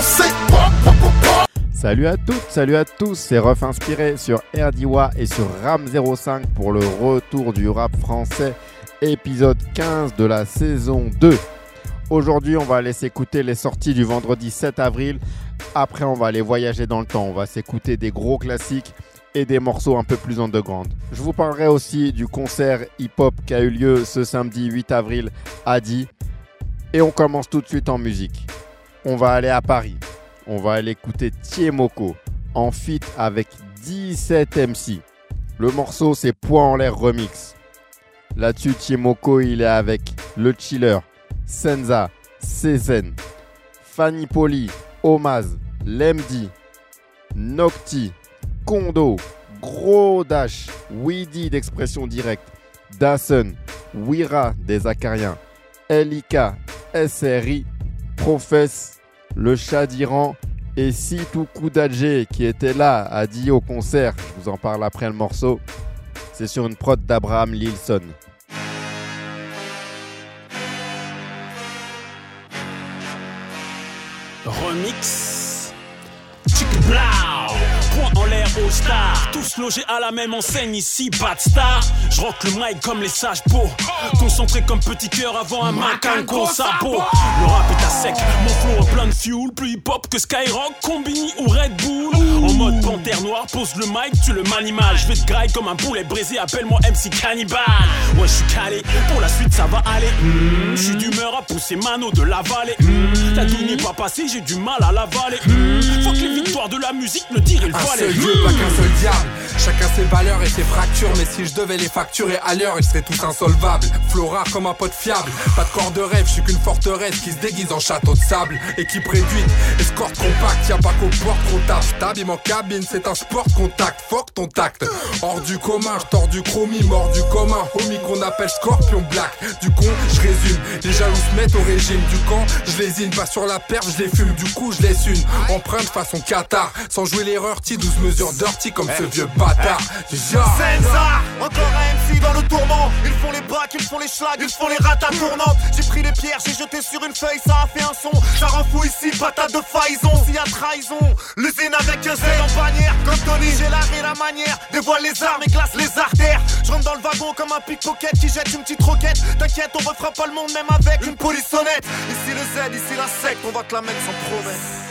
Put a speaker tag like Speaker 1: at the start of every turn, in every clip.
Speaker 1: Salut à toutes, salut à tous, c'est Ref Inspiré sur RDIWA et sur RAM 05 pour le retour du rap français, épisode 15 de la saison 2. Aujourd'hui, on va aller s'écouter les sorties du vendredi 7 avril. Après, on va aller voyager dans le temps. On va s'écouter des gros classiques et des morceaux un peu plus underground. Je vous parlerai aussi du concert hip-hop qui a eu lieu ce samedi 8 avril à Die. Et on commence tout de suite en musique. On va aller à Paris. On va aller écouter Thiemoko en feat avec 17 MC. Le morceau, c'est Poing en l'air remix. Là-dessus, Thiemoko, il est avec Le Chiller, Senza, Sezen, Fanny Poli, Omaz, Lemdi, Nocti, Kondo, Gros Dash, Weedy d'Expression Directe, Dason, Wira des Acariens, Elika, SRI, Profess, Le Chat d'Iran et Sitou Koudadje qui était là à Die au concert. Je vous en parle après le morceau. C'est sur une prod d'Abraham Lilson.
Speaker 2: Remix. Blau. Point en l'air aux stars. Tous logés à la même enseigne ici, pas de star. Je rock le mic comme les sages beaux. Concentré comme petit cœur avant un macanco sabot. Le rap est à sec, mon flow en plein de fuel. Plus hip hop que Skyrock, Combini ou Red Bull. En mode panthère noire, pose le mic, tu le manimal. Je vais te graille comme un poulet brisé, appelle-moi MC Cannibal. Ouais, je suis calé, pour la suite ça va aller. Je suis d'humeur à pousser Mano de la vallée. La douille n'est pas passée, j'ai du mal à l'avaler. Faut que les victoires de la musique me dirent il faut aller.
Speaker 3: Un seul Dieu, pas qu'un seul diable. Chacun ses valeurs et ses fractures. Mais si je devais les facturer à l'heure, ils seraient tous insolvables. Flora comme un pote fiable. Pas de corps de rêve, je suis qu'une forteresse qui se déguise en château de sable. Équipe réduite, escorte compacte. Y'a pas qu'aux portes qu'on tape. T'habilles en cabine, c'est un sport contact. Fuck ton tact. Hors du commun, j'tors du chromie, mort du commun. Homie qu'on appelle Scorpion Black. Du con, je résume. Les jaloux se mettent au régime du camp. Je lésine, pas sur la perche, je les fume. Du coup, je laisse une empreinte façon Qatar. Sans jouer l'erreur, 12 mesures dirty comme ce vieux bâtard.
Speaker 4: Senza, encore un MC dans le tourment. Ils font les bacs, ils font les schlags, ils font les ratas tournantes. J'ai pris les pierres, j'ai jeté sur une feuille, ça a fait un son. Ça rend fou ici, patate de faison. S'il y a trahison, l'usine avec un Z en bannière. Comme Tony, j'ai l'art et la manière. Dévoile les armes et glace les artères. Je rentre dans le wagon comme un pickpocket qui jette une petite roquette. T'inquiète, on refera pas le monde même avec une polissonnette. Ici le Z, ici la secte, on va te la mettre sans promesse.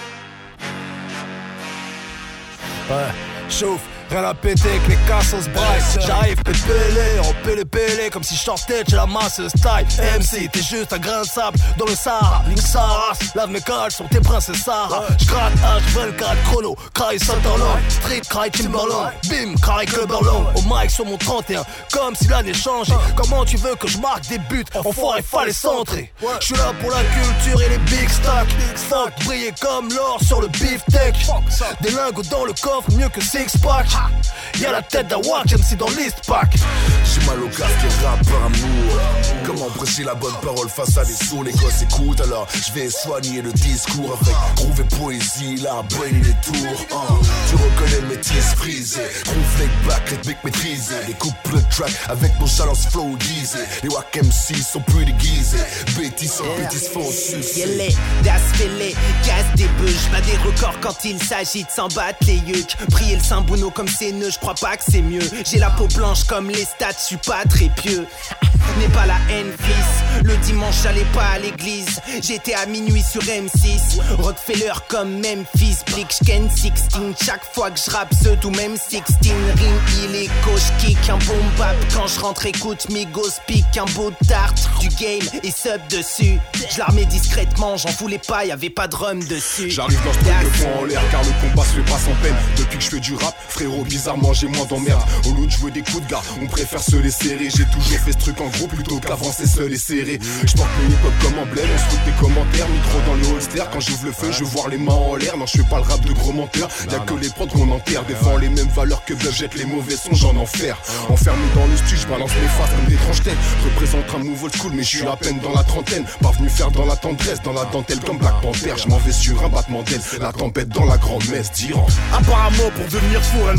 Speaker 5: Ouais, chauffe, rien à péter que les cassos braillent. J'arrive pépélé, en pélé comme si je sortais de la masse style. MC, t'es juste un grain de sable dans le Sahara. Link Saras, lave mes cales sur tes princes Sahara. J'gratte H24 chrono, craille Sunderland. Street craille Timberland, bim, craille Clubberland. Au mic sur mon 31, comme si l'année changeait. Comment tu veux que je marque des buts? Enfoiré, fallait centrer. J'suis là pour la culture et les big stacks. Fuck, briller comme l'or sur le beefsteak. Des lingots dans le coffre, mieux que six pack. Y'a la tête d'un Wack MC dans list pack.
Speaker 6: J'ai mal au casque et rap par amour. Comment prêcher la bonne parole face à des sourds? Les gosses écoutent, alors je vais soigner le discours avec groove et poésie, la brain et les tours. Tu reconnais le métis frisé, groove laid back, rythmique maîtrisé. Les couples de track avec mon challenge flow disé. Les Wack MC sont plus déguisés, bêtis sur bêtis font sucer.
Speaker 7: Yelé, das fêlé, casse des bœufs. J'bats des records quand il s'agit de s'en battre les yucks. Prier le Saint-Bouno comme c'est nœud, j'crois pas que c'est mieux. J'ai la peau blanche comme les stats, j'suis pas très pieux. N'est pas la haine, fils. Le dimanche, j'allais pas à l'église. J'étais à minuit sur M6. Rockefeller comme Memphis. Blick, j'ken 16. Chaque fois que j'rappe, ce tout même 16. Ring, il est coach kick. Un bon bap quand j'rentre, écoute Migos pique. Un beau tarte, du game et sub dessus. J'larmais discrètement, j'en voulais pas, y'avait pas de rhum dessus.
Speaker 8: J'arrive dans ce truc de poing en l'air car le combat se fait pas sans peine. Depuis que je fais du rap, frérot, bizarrement j'ai moins d'emmerde. Au lieu de jouer des coups de gars, on préfère se les serrer. J'ai toujours fait ce truc en gros plutôt qu'avancer seul et serré. J'porte le hip hop comme emblème, on se fout des commentaires. Micro dans le holster, quand j'ouvre le feu, je veux voir les mains en l'air. Non, je fais pas le rap de gros menteur. Y'a que les prods qu'on enterre. Défend les mêmes valeurs que Bluff, jette les mauvais sons, j'en enfer. Enfermé dans le stu, j'balance mes faces comme des tranches têtes. Représente un move old school, mais je suis à peine dans la trentaine. Pas venu faire dans la tendresse, dans la dentelle comme Black Panther. Je m'en vais sur un battement d'aile. La tempête dans la grande messe d'Iran.
Speaker 4: Apparemment pour devenir fou, rien de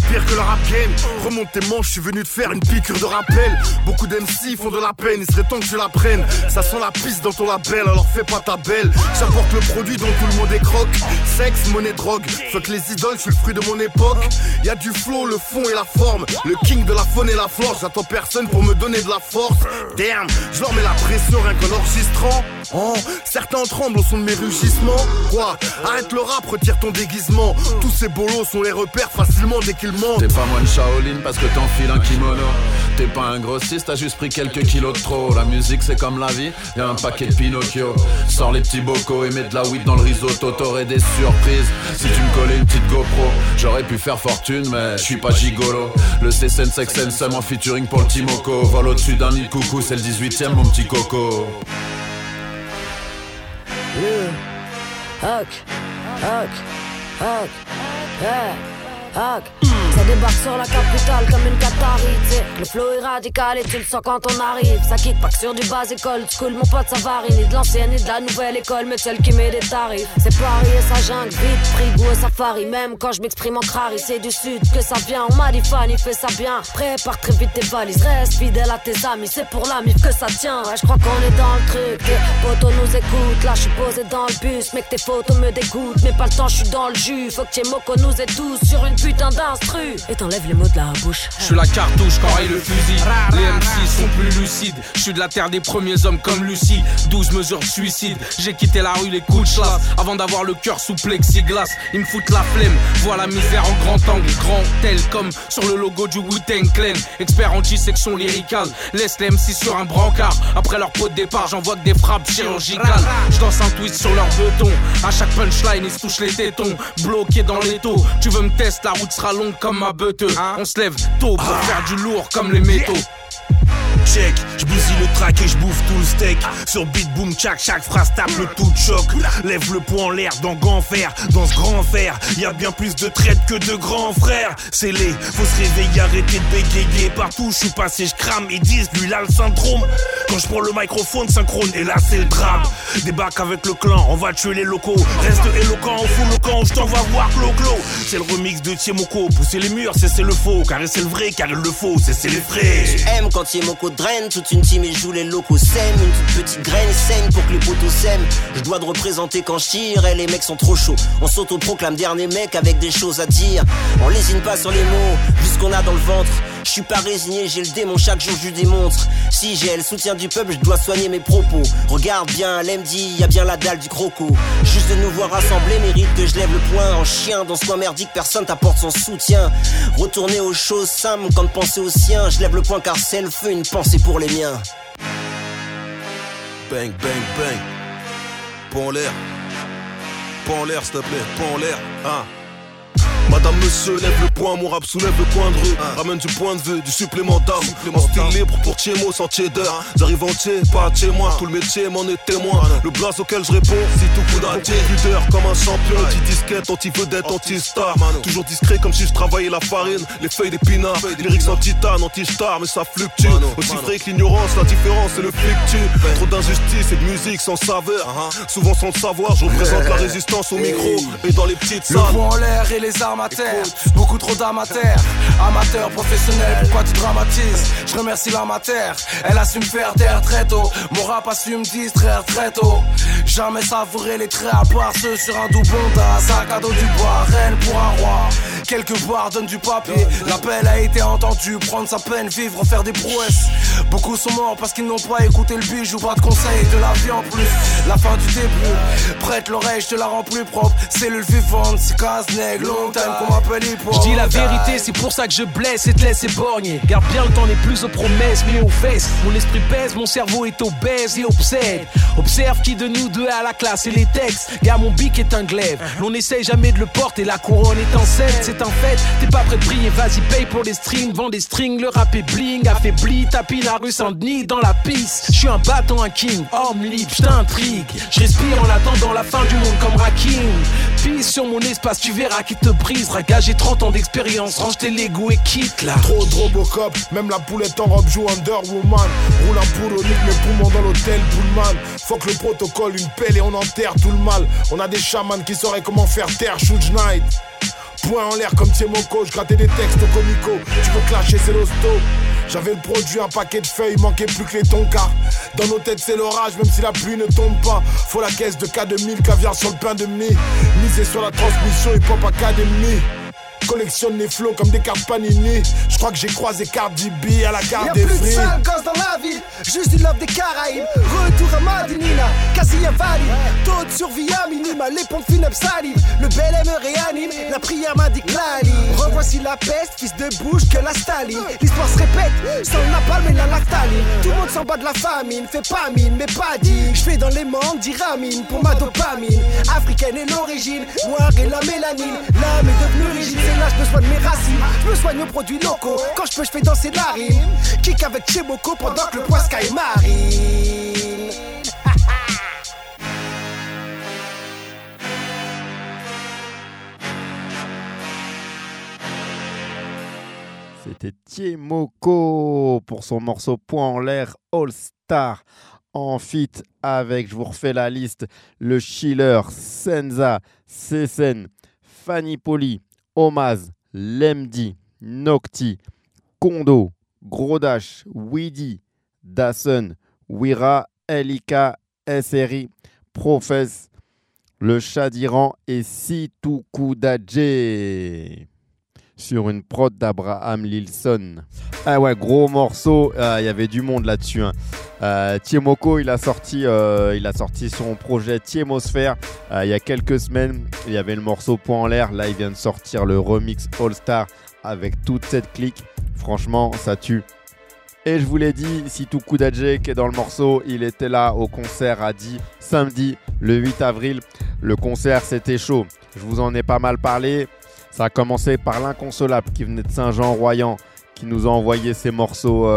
Speaker 4: pire que le rap game. Remonte tes manches, je suis venu te faire une piqûre de rappel. Beaucoup d'MC font de la peine, il serait temps que tu la prennes. Ça sent la piste dans ton label, alors fais pas ta belle. J'apporte le produit dont tout le monde est croque. Sexe, monnaie, drogue, fuck les idoles, je suis le fruit de mon époque. Y'a du flow, le fond et la forme. Le king de la faune et la flore. J'attends personne pour me donner de la force. Damn, je leur mets la pression rien qu'en enregistrant. Oh, certains tremblent au son de mes rugissements. Quoi? Arrête le rap, retire ton déguisement. Tous ces bolos sont les repères facilement dès qu'ils mentent.
Speaker 9: T'es pas moine Shaolin parce que t'enfiles un kimono. T'es pas un grossiste, t'as juste pris quelques kilos de trop. La musique c'est comme la vie, y'a un paquet de Pinocchio. Sors les petits bocaux et mets de la weed dans le risotto. T'aurais des surprises si tu me collais une petite GoPro. J'aurais pu faire fortune mais je suis pas gigolo. Le CSN Sexen en featuring pour le Timoko. Vol au-dessus d'un nid de coucou, c'est le 18ème mon petit coco.
Speaker 10: Ça débarque sur la capitale comme une catarite. Le flow est radical et tu le sens quand on arrive. Ça kick pas que sur du bas école, tu coules mon pote ça varie. Ni de l'ancienne ni de la nouvelle école, mais celle qui met des tarifs. C'est Paris et sa jungle, vite, frigo et safari. Même quand je m'exprime en crari, c'est du sud que ça vient. On m'a dit Fanny, fais ça bien. Prépare très vite tes valises, reste fidèle à tes amis. C'est pour la mif que ça tient. Ouais, je crois qu'on est dans le truc. Les potos nous écoutent, là je suis posé dans le bus. Mec tes photos me dégoûtent, mais pas le temps, je suis dans le jus. Faut que Moko nous aide tous sur une putain d'instru. Et t'enlèves les mots de la bouche.
Speaker 11: Je suis la cartouche quand raille le fusil. Les MC sont plus lucides. Je suis de la terre des premiers hommes comme Lucie. 12 mesures de suicide. J'ai quitté la rue les coups de chlasse avant d'avoir le cœur sous plexiglas. Ils me foutent la flemme. Vois la misère en grand angle. Grand tel comme sur le logo du Wu-Tang Clan. Expert en dissection lyricale. Laisse les MC sur un brancard. Après leur pot de départ j'envoie que des frappes chirurgicales. Je danse un twist sur leur beton. À chaque punchline ils se touchent les tétons. Bloqués dans l'étau. Tu veux me tester, la route sera longue comme ma beuteux. On se lève tôt pour faire du lourd comme les métaux.
Speaker 12: Check, je bousille le track et je bouffe tout le steak. Sur beat boom chaque phrase tape le tout de choc. Lève le poing en l'air dans grand fer. Dans ce grand fer, y'a bien plus de traite que de grands frères. C'est les, faut se réveiller, arrêter de bégayer. Partout je suis passé, je crame, ils disent lui là le syndrome. Quand je prends le microphone synchrone, et là c'est le drame. Débarque avec le clan, on va tuer les locaux. Reste éloquent, on fout le camp, je t'envoie voir Clo-Clo. C'est le remix de Tiemoko, pousser les murs, c'est le faux. Caresser le vrai, car il le faut, c'est les frais.
Speaker 13: J'aime quand Tiemoko draine, toute une team et joue les locaux sème. Une toute petite graine saigne pour que les potos s'aiment. Je dois te représenter quand je tire et les mecs sont trop chauds. On s'autoproclame dernier mec avec des choses à dire. On lésine pas sur les mots, vu ce qu'on a dans le ventre. Je suis pas résigné, j'ai le démon, chaque jour je lui démontre. Si j'ai le soutien du peuple, je dois soigner mes propos. Regarde bien, l'MD, y'a bien la dalle du croco. Juste de nous voir rassemblés mérite que je lève le poing. En chien, dans ce coin merdique, personne t'apporte son soutien. Retourner aux choses simples quand de penser aux siens. Je lève le poing car c'est le feu, une pensée pour les miens.
Speaker 6: Bang, bang, bang. Pont l'air. Pont l'air, s'il te plaît. Pont l'air. Ah. Madame, monsieur, lève le poing, mon rap soulève le coin de rue. Ramène du point de vue, du supplément d'armes. En style libre pour Tiemo sans cheddar. J'arrive entier, pas chez moi. Tout le métier m'en est témoin. Le blaze auquel je réponds, si tout coup d'entier. Leader comme un champion, anti-disquette, anti-vedette, anti-star. Toujours discret comme si je travaillais la farine. Les feuilles d'épinards, lyrics en titane, anti-star, mais ça fluctue. Aussi vrai que l'ignorance, la différence c'est le fluctue. Trop d'injustice et de musique sans saveur. Souvent sans le savoir, je représente la résistance au micro et dans les petites salles.
Speaker 5: Le poing en l'air et les armes à terre. Beaucoup trop d'amateurs. Amateurs, professionnels, pourquoi tu dramatises? Je remercie l'amateur. Elle assume faire taire très tôt. Mon rap assume distraire très tôt. Jamais savourer les traits à part ceux sur un doublon d'un sac à dos du bois. Reine pour un roi. Quelques boires donnent du papier. L'appel a été entendu. Prendre sa peine, vivre, en faire des prouesses. Beaucoup sont morts parce qu'ils n'ont pas écouté le bijou. Pas de conseils, de la vie en plus. La fin du début. Prête l'oreille, je te la rends plus propre. Cellule vivante, c'est casse-nègre, long time qu'on m'appelle hip-hop.
Speaker 11: Je dis la vérité, c'est pour ça que je blesse et te laisse éborgner. Garde bien le temps n'est plus aux promesses mais aux fesses. Mon esprit pèse, mon cerveau est obèse et obsède. Observe qui de nous deux a la classe et les textes. Gars, mon bic est un glaive. L'on essaye jamais de le porter, la couronne est en scène. C'est un fait, t'es pas prêt de briller, vas-y paye pour les strings. Vends des strings, le rap est bling. Affaibli, tapis la rue Saint-Denis dans la piste. Je suis un bâton, un king, homme libre, j't'intrigue. Je respire en attendant la fin du monde comme Rakim. Pisse sur mon espace, tu verras qui te brisera. Gars, j'ai 30 ans d'expérience, range tes Lego et quitte là.
Speaker 14: Trop de Robocop, même la poulette en robe joue Underwoman. Roule un boulonique, mes poumons dans l'hôtel Pullman. Fuck le protocole, une pelle et on enterre tout le mal. On a des chamans qui sauraient comment faire taire Shoot Knight. Point en l'air comme Tiemoko, je grattais des textes au comico. Tu veux clasher, c'est l'hosto. J'avais le produit, un paquet de feuilles, manquait plus que les tonkas. Dans nos têtes c'est l'orage, même si la pluie ne tombe pas. Faut la caisse de K2000, caviar sur le pain de mie. Miser sur la transmission, hip-hop academy. Collectionne les flots comme des cartes Panini. Je crois que j'ai croisé Cardi B à la carte des
Speaker 5: plus de
Speaker 14: fruits.
Speaker 5: sales gosses dans la ville, juste du love des Caraïbes. Retour à Madinina, quasi invalide. Taux de survie à minima, les pompes funèbres salives. Le bel me réanime, la prière m'indique la ligne. Revoici la peste, fils de bouche que la Staline. L'histoire se répète, sans le napalm et la lactaline. Tout le monde s'en bat de la famine, fait pas mine, mais pas dit. Je fais dans les membres d'Iramine pour ma dopamine. Africaine est l'origine, noire et la mélanine. L'âme est devenue rigide. Là je me soigne mes racines, je me soigne aux produits locaux. Quand je peux je fais danser la rime. Kick avec Cheboko pendant que le poids Sky marine.
Speaker 1: C'était Tiemoko pour son morceau Point en l'air All Star. En feat avec, je vous refais la liste, le Chiller, Senza, Cesen, Fanny Poli, Omaz, Lemdi, Nocti, Kondo, Grodash, Weedy, Dasun, Wira, Elika, SRI, Profess, Le Chat d'Iran et Situku Dadje. Sur une prod d'Abraham Lilson. Ah ouais, gros morceau, y avait du monde là-dessus. Tiemoko, il a sorti son projet Tiemosphère il y a quelques semaines. Il y avait le morceau Point en l'air. Là, il vient de sortir le remix All Star avec toute cette clique. Franchement, ça tue. Et je vous l'ai dit, Situku Dadje qui est dans le morceau, il était là au concert à Die samedi, le 8 avril. Le concert, c'était chaud. Je vous en ai pas mal parlé. Ça a commencé par l'Inconsolable qui venait de Saint-Jean-Royan, qui nous a envoyé ces morceaux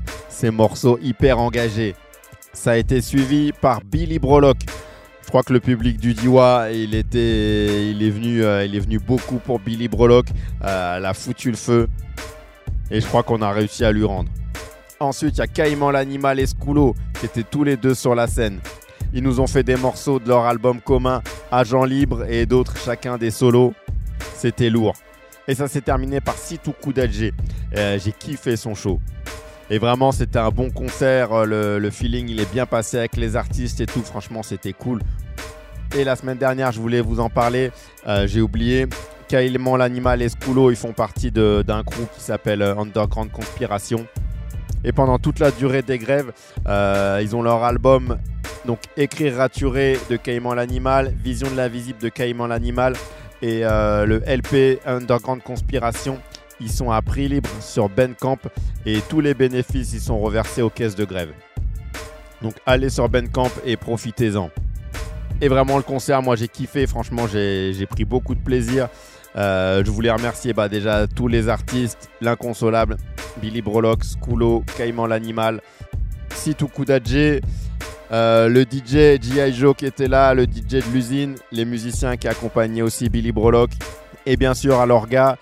Speaker 1: hyper engagés. Ça a été suivi par Billy Brolock. Je crois que le public du Diwa, il est venu beaucoup pour Billy Brolock. Elle a foutu le feu et je crois qu'on a réussi à lui rendre. Ensuite, il y a Caïman l'Animal et Skulo qui étaient tous les deux sur la scène. Ils nous ont fait des morceaux de leur album commun, Agent Libre et d'autres, chacun des solos. C'était lourd. Et ça s'est terminé par Situku Dadje. J'ai kiffé son show. Et vraiment, c'était un bon concert. Le feeling, il est bien passé avec les artistes et tout. Franchement, c'était cool. Et la semaine dernière, je voulais vous en parler. J'ai oublié. Caïman l'Animal et Skulo, ils font partie d'un groupe qui s'appelle Underground Conspiration. Et pendant toute la durée des grèves, ils ont leur album donc Écrire raturé de Caïman l'Animal, Vision de l'invisible de Caïman l'Animal. Et le LP Underground Conspiration, ils sont à prix libre sur Bandcamp et tous les bénéfices ils sont reversés aux caisses de grève. Donc allez sur Bandcamp et profitez-en. Et vraiment le concert, moi j'ai kiffé, franchement j'ai pris beaucoup de plaisir. Je voulais remercier déjà tous les artistes, l'Inconsolable, Billy Brolock, Skulo, Caïman l'Animal, Situku Dadje. Le DJ G.I. Joe qui était là, le DJ de l'usine, les musiciens qui accompagnaient aussi Billy Brolock et bien sûr à l'orga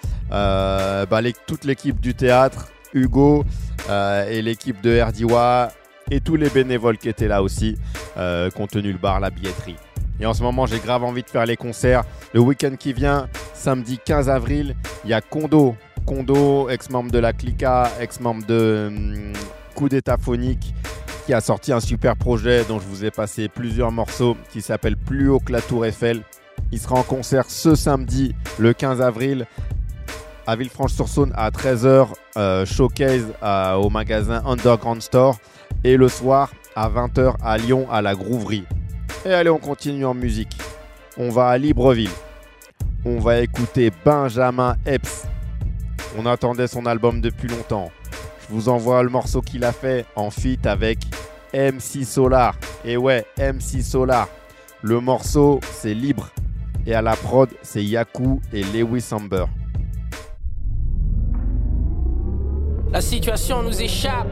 Speaker 1: toute l'équipe du théâtre, Hugo et l'équipe de RDWA et tous les bénévoles qui étaient là aussi, qui ont tenu le bar, la billetterie. Et en ce moment j'ai grave envie de faire les concerts. Le week-end qui vient, samedi 15 avril, il y a Kondo, ex-membre de la Clica, ex-membre de Coup d'État Phonique, qui a sorti un super projet dont je vous ai passé plusieurs morceaux qui s'appelle Plus haut que la Tour Eiffel. Il sera en concert ce samedi, le 15 avril, à Villefranche-sur-Saône à 13h, showcase au magasin Underground Store. Et le soir, à 20h, à Lyon, à la Grouverie. Et allez, on continue en musique. On va à Libreville. On va écouter Benjamin Epps. On attendait son album depuis longtemps. Je vous envoie le morceau qu'il a fait en feat avec MC Solar. Et ouais, MC Solar. Le morceau, c'est Libre. Et à la prod, c'est Yaku et Lewis Amber.
Speaker 11: La situation nous échappe.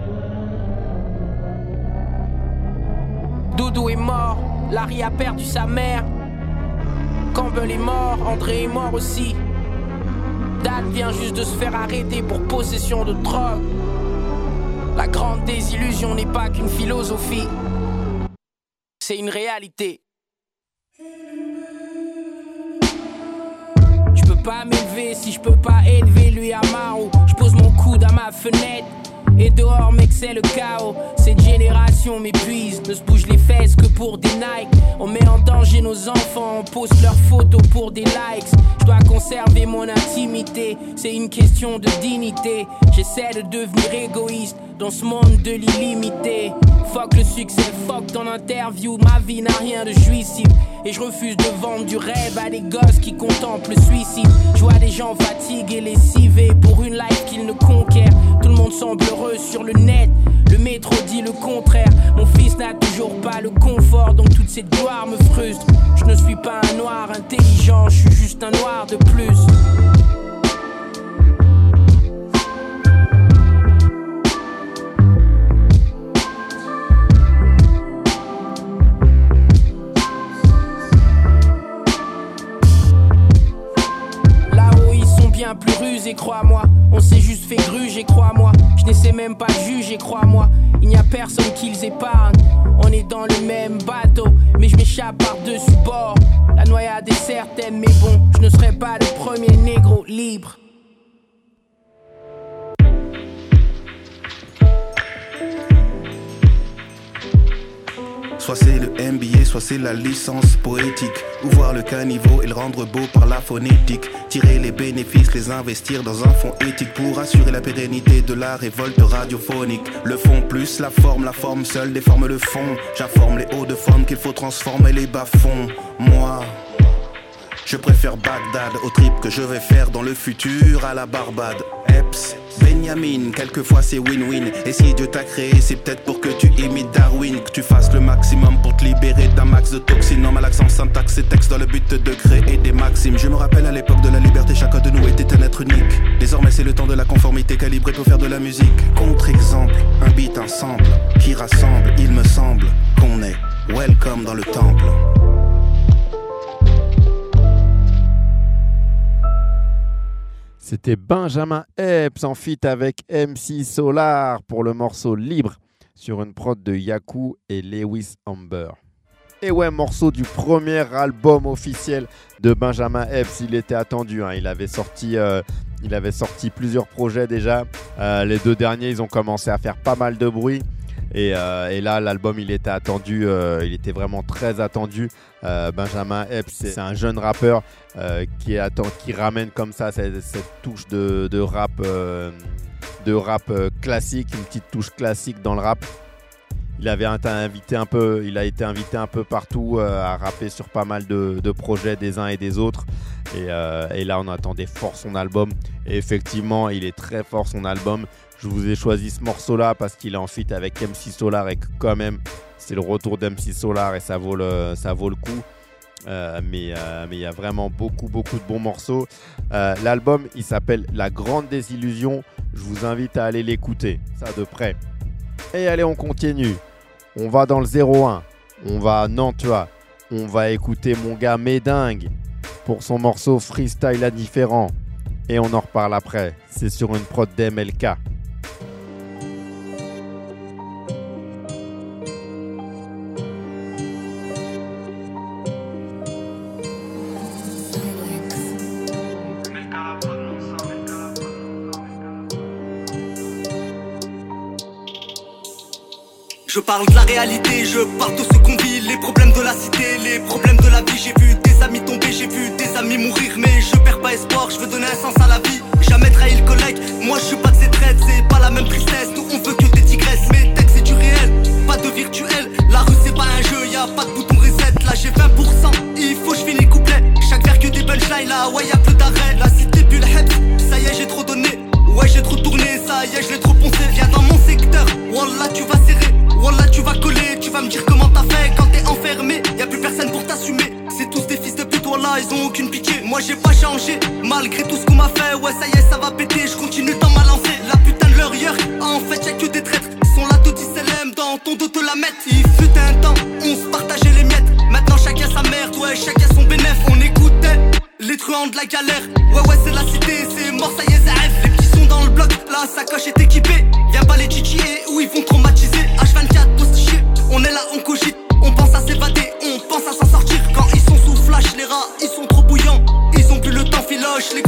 Speaker 11: Doudou est mort, Larry a perdu sa mère. Campbell est mort, André est mort aussi. Dan vient juste de se faire arrêter pour possession de drogue. La grande désillusion n'est pas qu'une philosophie, c'est une réalité. pas m'élever si je peux pas élever lui à Maro. Je pose mon coude à ma fenêtre et dehors mec c'est le chaos. Cette génération m'épuise, ne se bouge les fesses que pour des Nike. On met en danger nos enfants, on poste leurs photos pour des likes. Je dois conserver mon intimité, c'est une question de dignité. J'essaie de devenir égoïste dans ce monde de l'illimité. Fuck le succès, fuck ton interview, ma vie n'a rien de jouissif. Et je refuse de vendre du rêve à des gosses qui contemplent le suicide. Je vois des gens fatigués, lessivés pour une life qu'ils ne conquièrent. Tout le monde semble heureux sur le net, le métro dit le contraire. Mon fils n'a toujours pas le confort, donc toute cette gloire me frustre. Je ne suis pas un noir intelligent, je suis juste un noir de plus. Bien plus rusé, crois-moi. On s'est juste fait gruger, crois-moi. Je n'essaie même pas de juger, crois-moi. Il n'y a personne qui les épargne. On est dans le même bateau, mais je m'échappe par-dessus bord. La noyade est certaine, mais bon, je ne serai pas le premier négro libre.
Speaker 15: Soit c'est le MBA, soit c'est la licence poétique. Ou voir le caniveau et le rendre beau par la phonétique. Tirer les bénéfices, les investir dans un fonds éthique pour assurer la pérennité de la révolte radiophonique. Le fond plus la forme seule déforme le fond. J'informe les hauts de forme qu'il faut transformer les bas-fonds. Moi, je préfère Bagdad au trip que je vais faire dans le futur à la Barbade. Epps, Benjamin, quelquefois c'est win-win. Et si Dieu t'a créé, c'est peut-être pour que tu imites Darwin. Que tu fasses le maximum pour te libérer d'un max de toxines. En malaxant syntaxe et texte dans le but de créer des maximes. Je me rappelle à l'époque de la liberté, chacun de nous était un être unique. Désormais c'est le temps de la conformité calibrée pour faire de la musique. Contre-exemple, un beat, un sample qui rassemble, il me semble qu'on est welcome dans le temple.
Speaker 1: C'était Benjamin Epps en feat avec MC Solar pour le morceau Libre sur une prod de Yaku et Lewis Amber. Et ouais, morceau du premier album officiel de Benjamin Epps, il était attendu, hein. Il avait sorti plusieurs projets déjà. Les deux derniers, ils ont commencé à faire pas mal de bruit. Et là, l'album, il était attendu, il était vraiment très attendu. Benjamin Epps, c'est un jeune rappeur qui ramène comme ça cette touche de rap classique, une petite touche classique dans le rap. Il a été invité un peu partout à rapper sur pas mal de projets des uns et des autres. Et là, on attendait fort son album. Et effectivement, il est très fort son album. Je vous ai choisi ce morceau-là parce qu'il est en feat avec MC Solar et que quand même, c'est le retour d'MC Solar et ça vaut le coup. Mais il y a vraiment beaucoup de bons morceaux. L'album, il s'appelle La Grande Désillusion. Je vous invite à aller l'écouter, ça de près. Et allez, on continue. On va dans le 01. On va à Nantua. On va écouter mon gars Médingue pour son morceau Freestyle Indifférent. Et on en reparle après. C'est sur une prod d'MLK.
Speaker 16: Je parle de la réalité, je parle de ce qu'on vit, les problèmes de la cité, les problèmes de la vie. J'ai vu des amis tomber, j'ai vu des amis mourir, mais je perds pas espoir, je veux donner un sens à la vie. Jamais trahi le collègue, moi je suis pas de ces traites, c'est pas la même tristesse. Nous on veut que des tigresses, mes textes c'est du réel, pas de virtuel. La rue c'est pas un jeu, y'a pas de bouton reset, là j'ai 20%, il faut que je finis le couplet. Chaque verre que des punchlines, là ouais y'a plus d'arrêt. La cité puis le head, ça y est j'ai trop donné. Ouais j'ai trop tourné, ça y est je l'ai trop poncé. Viens dans mon secteur, wallah tu vas serrer. Wallah tu vas coller, tu vas me dire comment t'as fait quand t'es enfermé. Y'a plus personne pour t'assumer. C'est tous des fils de pute, wallah ils ont aucune pitié. Moi j'ai pas changé, malgré tout ce qu'on m'a fait. Ouais ça y est ça va péter, je continue dans ma lancée. La putain de leur yerk, en fait y'a que des traîtres. Sont là tout SLM, dans ton dos te la mettre. Il fut un temps, on se partageait les miettes. Maintenant chacun sa merde, ouais chacun son bénéf. On écoutait les truands de la galère. Ouais c'est la cité, c'est mort ça y est ça rêve. Les petits sont dans le bloc, la sacoche est équipée. Viens pas les titiller ou ils vont traumatiser. H24 postiché, on est là on cogite. On pense à s'évader, on pense à s'en sortir. Quand ils sont sous flash les rats, ils sont trop bouillants. Ils ont plus le temps filoche, les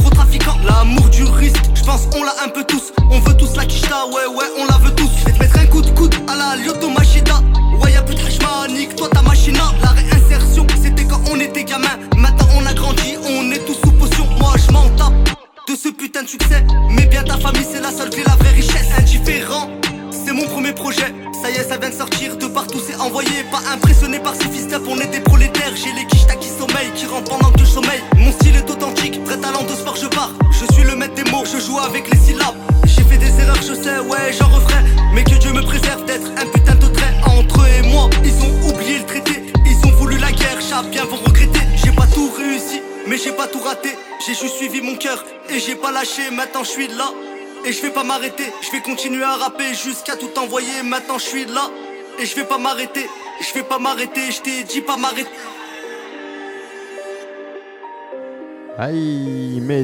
Speaker 16: envoyé. Pas impressionné par ces fils d'up, on est des prolétaires. J'ai les quichetas qui sommeillent, qui rentrent pendant que je sommeille. Mon style est authentique, vrai talent de sport je pars. Je suis le maître des mots, je joue avec les syllabes. J'ai fait des erreurs, je sais, ouais, j'en referai. Mais que Dieu me préserve d'être un putain de trait. Entre eux et moi, ils ont oublié le traité. Ils ont voulu la guerre, bien vont regretter. J'ai pas tout réussi, mais j'ai pas tout raté. J'ai juste suivi mon cœur et j'ai pas lâché. Maintenant je suis là et je vais pas m'arrêter. Je vais continuer à rapper jusqu'à tout envoyer. Maintenant je suis là et je vais pas m'arrêter. Je vais pas m'arrêter, je t'ai dit pas m'arrêter.
Speaker 1: Aïe, mais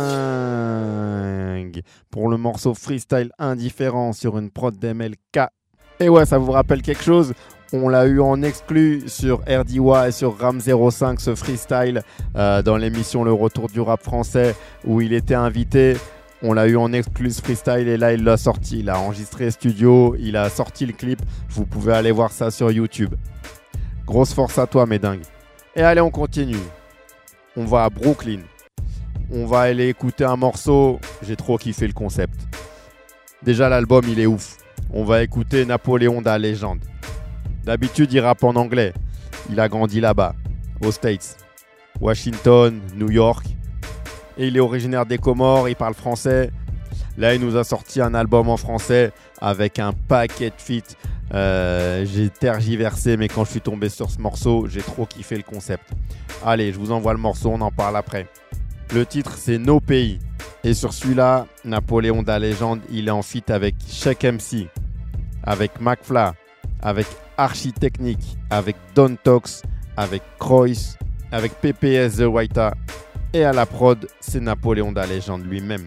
Speaker 1: dingue pour le morceau freestyle indifférent sur une prod d'MLK. Et ouais, ça vous rappelle quelque chose? On l'a eu en exclu sur RDY et sur Ram05, ce freestyle, dans l'émission Le Retour du Rap Français, où il était invité. On l'a eu en exclu ce freestyle et là il l'a sorti. Il a enregistré studio, il a sorti le clip. Vous pouvez aller voir ça sur YouTube. Grosse force à toi, mes dingues. Et allez, on continue. On va à Brooklyn. On va aller écouter un morceau. J'ai trop kiffé le concept. Déjà, l'album, il est ouf. On va écouter Napoléon da Légende. D'habitude, il rappe en anglais. Il a grandi là-bas, aux States. Washington, New York. Et il est originaire des Comores, il parle français. Là, il nous a sorti un album en français avec un paquet de feats. J'ai tergiversé, mais quand je suis tombé sur ce morceau, j'ai trop kiffé le concept. Allez, je vous envoie le morceau, on en parle après. Le titre, c'est Nos Pays. Et sur celui-là, Napoléon da Légende, il est en feat avec Sheik MC, avec McFly, avec Architechnique, avec Don Tox, avec Croix, avec PPS The Waita. Et à la prod, c'est Napoléon da Légende lui-même.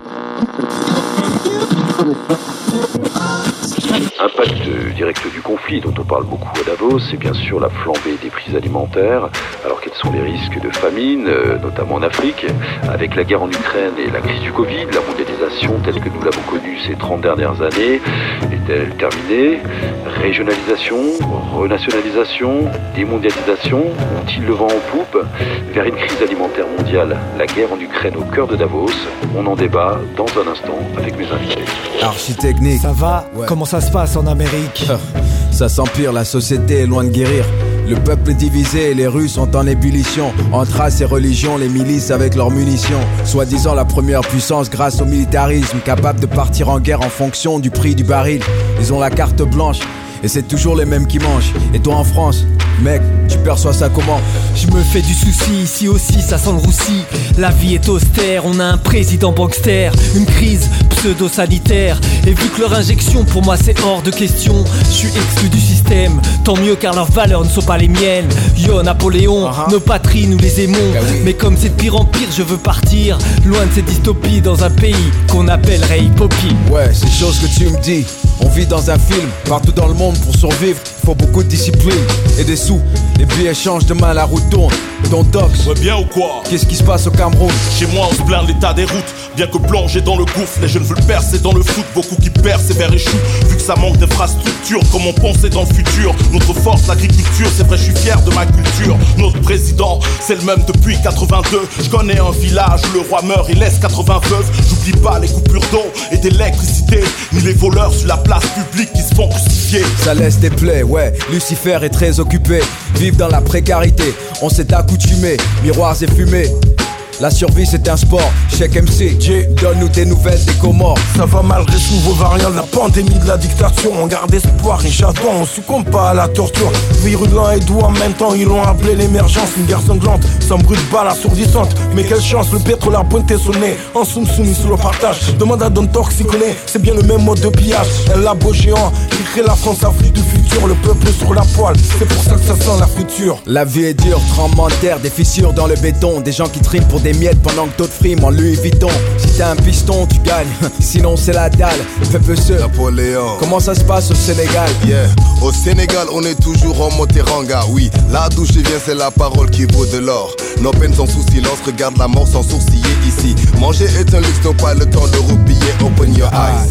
Speaker 17: Impact direct du conflit dont on parle beaucoup à Davos, c'est bien sûr la flambée des prix alimentaires. Alors quels sont les risques de famine, notamment en Afrique? Avec la guerre en Ukraine et la crise du Covid, la mondialisation telle que nous l'avons connue ces 30 dernières années est-elle terminée? Régionalisation, renationalisation, démondialisation ont-ils le vent en poupe vers une crise alimentaire mondiale? La guerre en Ukraine au cœur de Davos, on en débat dans un instant avec mes invités.
Speaker 18: Architechnique, ça va? Ouais. Comment ça se passe en Amérique?
Speaker 19: Ça s'empire, la société est loin de guérir. Le peuple est divisé, les rues sont en ébullition. Entre races et religions, les milices avec leurs munitions. Soi-disant la première puissance grâce au militarisme, capable de partir en guerre en fonction du prix du baril. Ils ont la carte blanche et c'est toujours les mêmes qui mangent. Et toi en France, mec, tu perçois ça comment?
Speaker 18: Je me fais du souci, ici aussi ça sent le roussi. La vie est austère, on a un président bankster. Une crise pseudo-sanitaire. Et vu que leur injection pour moi c'est hors de question, je suis exclu du système. Tant mieux car leurs valeurs ne sont pas les miennes. Yo Napoléon, nos patries nous les aimons. Mais comme c'est de pire en pire, je veux partir loin de ces dystopies dans un pays qu'on appellerait hip-hopie.
Speaker 19: Ouais, c'est chose que tu me dis. On vit dans un film, partout dans le monde pour survivre, faut beaucoup de discipline et des sous. Les billets changent, demain la route tourne. Ton dox,
Speaker 12: ouais, bien ou quoi?
Speaker 19: Qu'est-ce qui se passe au Cameroun?
Speaker 12: Chez moi on se plaint de l'état des routes. Bien que plongé dans le gouffre, les jeunes veulent percer dans le foot. Beaucoup qui persévèrent échouent. Vu que ça manque d'infrastructures, comment penser dans le futur? Notre force, l'agriculture, c'est vrai je suis fier de ma culture. Notre président, c'est le même depuis 82. Je connais un village où le roi meurt, il laisse 80 veuves. J'oublie pas les coupures d'eau et d'électricité, ni les voleurs sur la place publique qui se font crucifier.
Speaker 19: Ça laisse des plaies, ouais, Lucifer est très occupé. Vivre dans la précarité, on s'est accoutumé. Miroirs et fumées, la survie c'est un sport. Sheik MC, donne-nous des nouvelles des Comores.
Speaker 14: Ça va malgré ce nouveau variant de la pandémie de la dictature. On garde espoir et château, on succombe pas à la torture. Virulent et doux en même temps, ils l'ont appelé l'émergence. Une guerre sanglante, sans bruit de balle assourdissante. Mais quelle chance, le pétrole a pointé son nez. En soum soumis sur le partage. Demande à Don Tox s'y connaît, c'est bien le même mode de pillage. Un labo géant qui crée la France, Afrique du futur. Le peuple sur la poêle, c'est pour ça que ça sent la future.
Speaker 19: La vie est dure, tremblement de terre, des fissures dans le béton. Des gens qui triment pour des miettes pendant que d'autres friment en Louis Vuitton. Si t'as un piston, tu gagnes, sinon c'est la dalle. Peuple seul,
Speaker 6: Napoléon.
Speaker 19: Comment ça se passe au Sénégal?
Speaker 6: Yeah, au Sénégal on est toujours en Moteranga. Oui, là d'où je viens c'est la parole qui vaut de l'or. Nos peines sont sous silence, regarde la mort sans sourciller ici. Manger est un luxe, non pas le temps de roupiller. Open your eyes.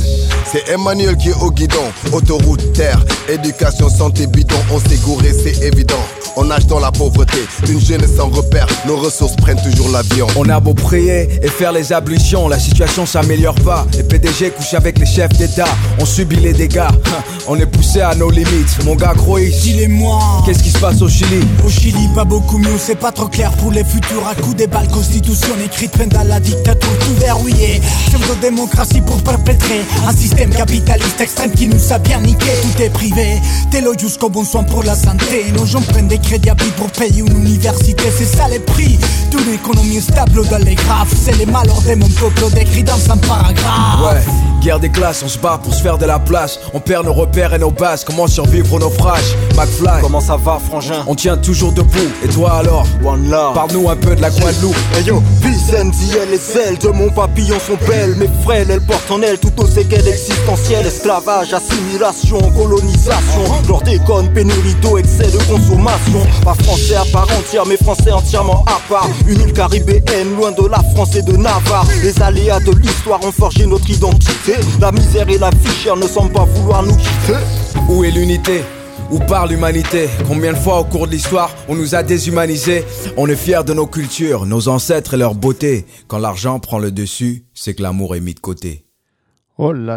Speaker 6: C'est Emmanuel qui est au guidon. Autoroute, terre, éducation, santé, bidon. On s'est gouré, c'est évident. On nage dans la pauvreté, une jeunesse sans repère. Nos ressources prennent toujours l'avion.
Speaker 19: On a beau prier et faire les ablutions, la situation s'améliore pas. Les PDG couchent avec les chefs d'État. On subit les dégâts, on est poussé à nos limites. Mon gars Croix,
Speaker 20: dis-les-moi.
Speaker 19: Qu'est-ce qui se passe au Chili?
Speaker 20: Au Chili, pas beaucoup mieux, c'est pas trop clair pour les futurs. À coups des balles, constitution écrite, peine dans la dictature, tout verrouillé. Pseudo-démocratie pour perpétrer un système capitaliste extrême qui nous a bien niqué. Tout est privé, tel l'eau jusqu'au bon soin pour la santé. Nos gens prennent des crédits à vie pour payer une université, c'est ça les prix d'une économie stable dans les graphes. C'est les malheurs de mon peuple décrits dans un paragraphe.
Speaker 19: Ouais, guerre des classes, on se bat pour se faire de la place. On perd nos repères et nos bases, comment survivre au naufrage? McFly,
Speaker 21: comment ça va frangin?
Speaker 19: On tient toujours debout, et toi alors?
Speaker 21: One love.
Speaker 19: Parle-nous un peu de la Guadeloupe.
Speaker 21: Hey yo, Pizenzi, les ailes de mon papillon sont belles. Mes frêles, elles portent en elles toutes nos séquelles existentielles. Esclavage, assimilation, colonisation, chlordécone, pénurie d'eau, excès de consommation. Pas français à part entière, mais français entièrement à part. Une île caribéenne, loin de la France et de Navarre. Les aléas de l'histoire ont forgé notre identité. La misère et la vie chère ne semblent pas vouloir nous quitter.
Speaker 19: Où est l'unité? Où part l'humanité? Combien de fois au cours de l'histoire on nous a déshumanisés? On est fiers de nos cultures, nos ancêtres et leur beauté. Quand l'argent prend le dessus, c'est que l'amour est mis de côté.
Speaker 1: Oh là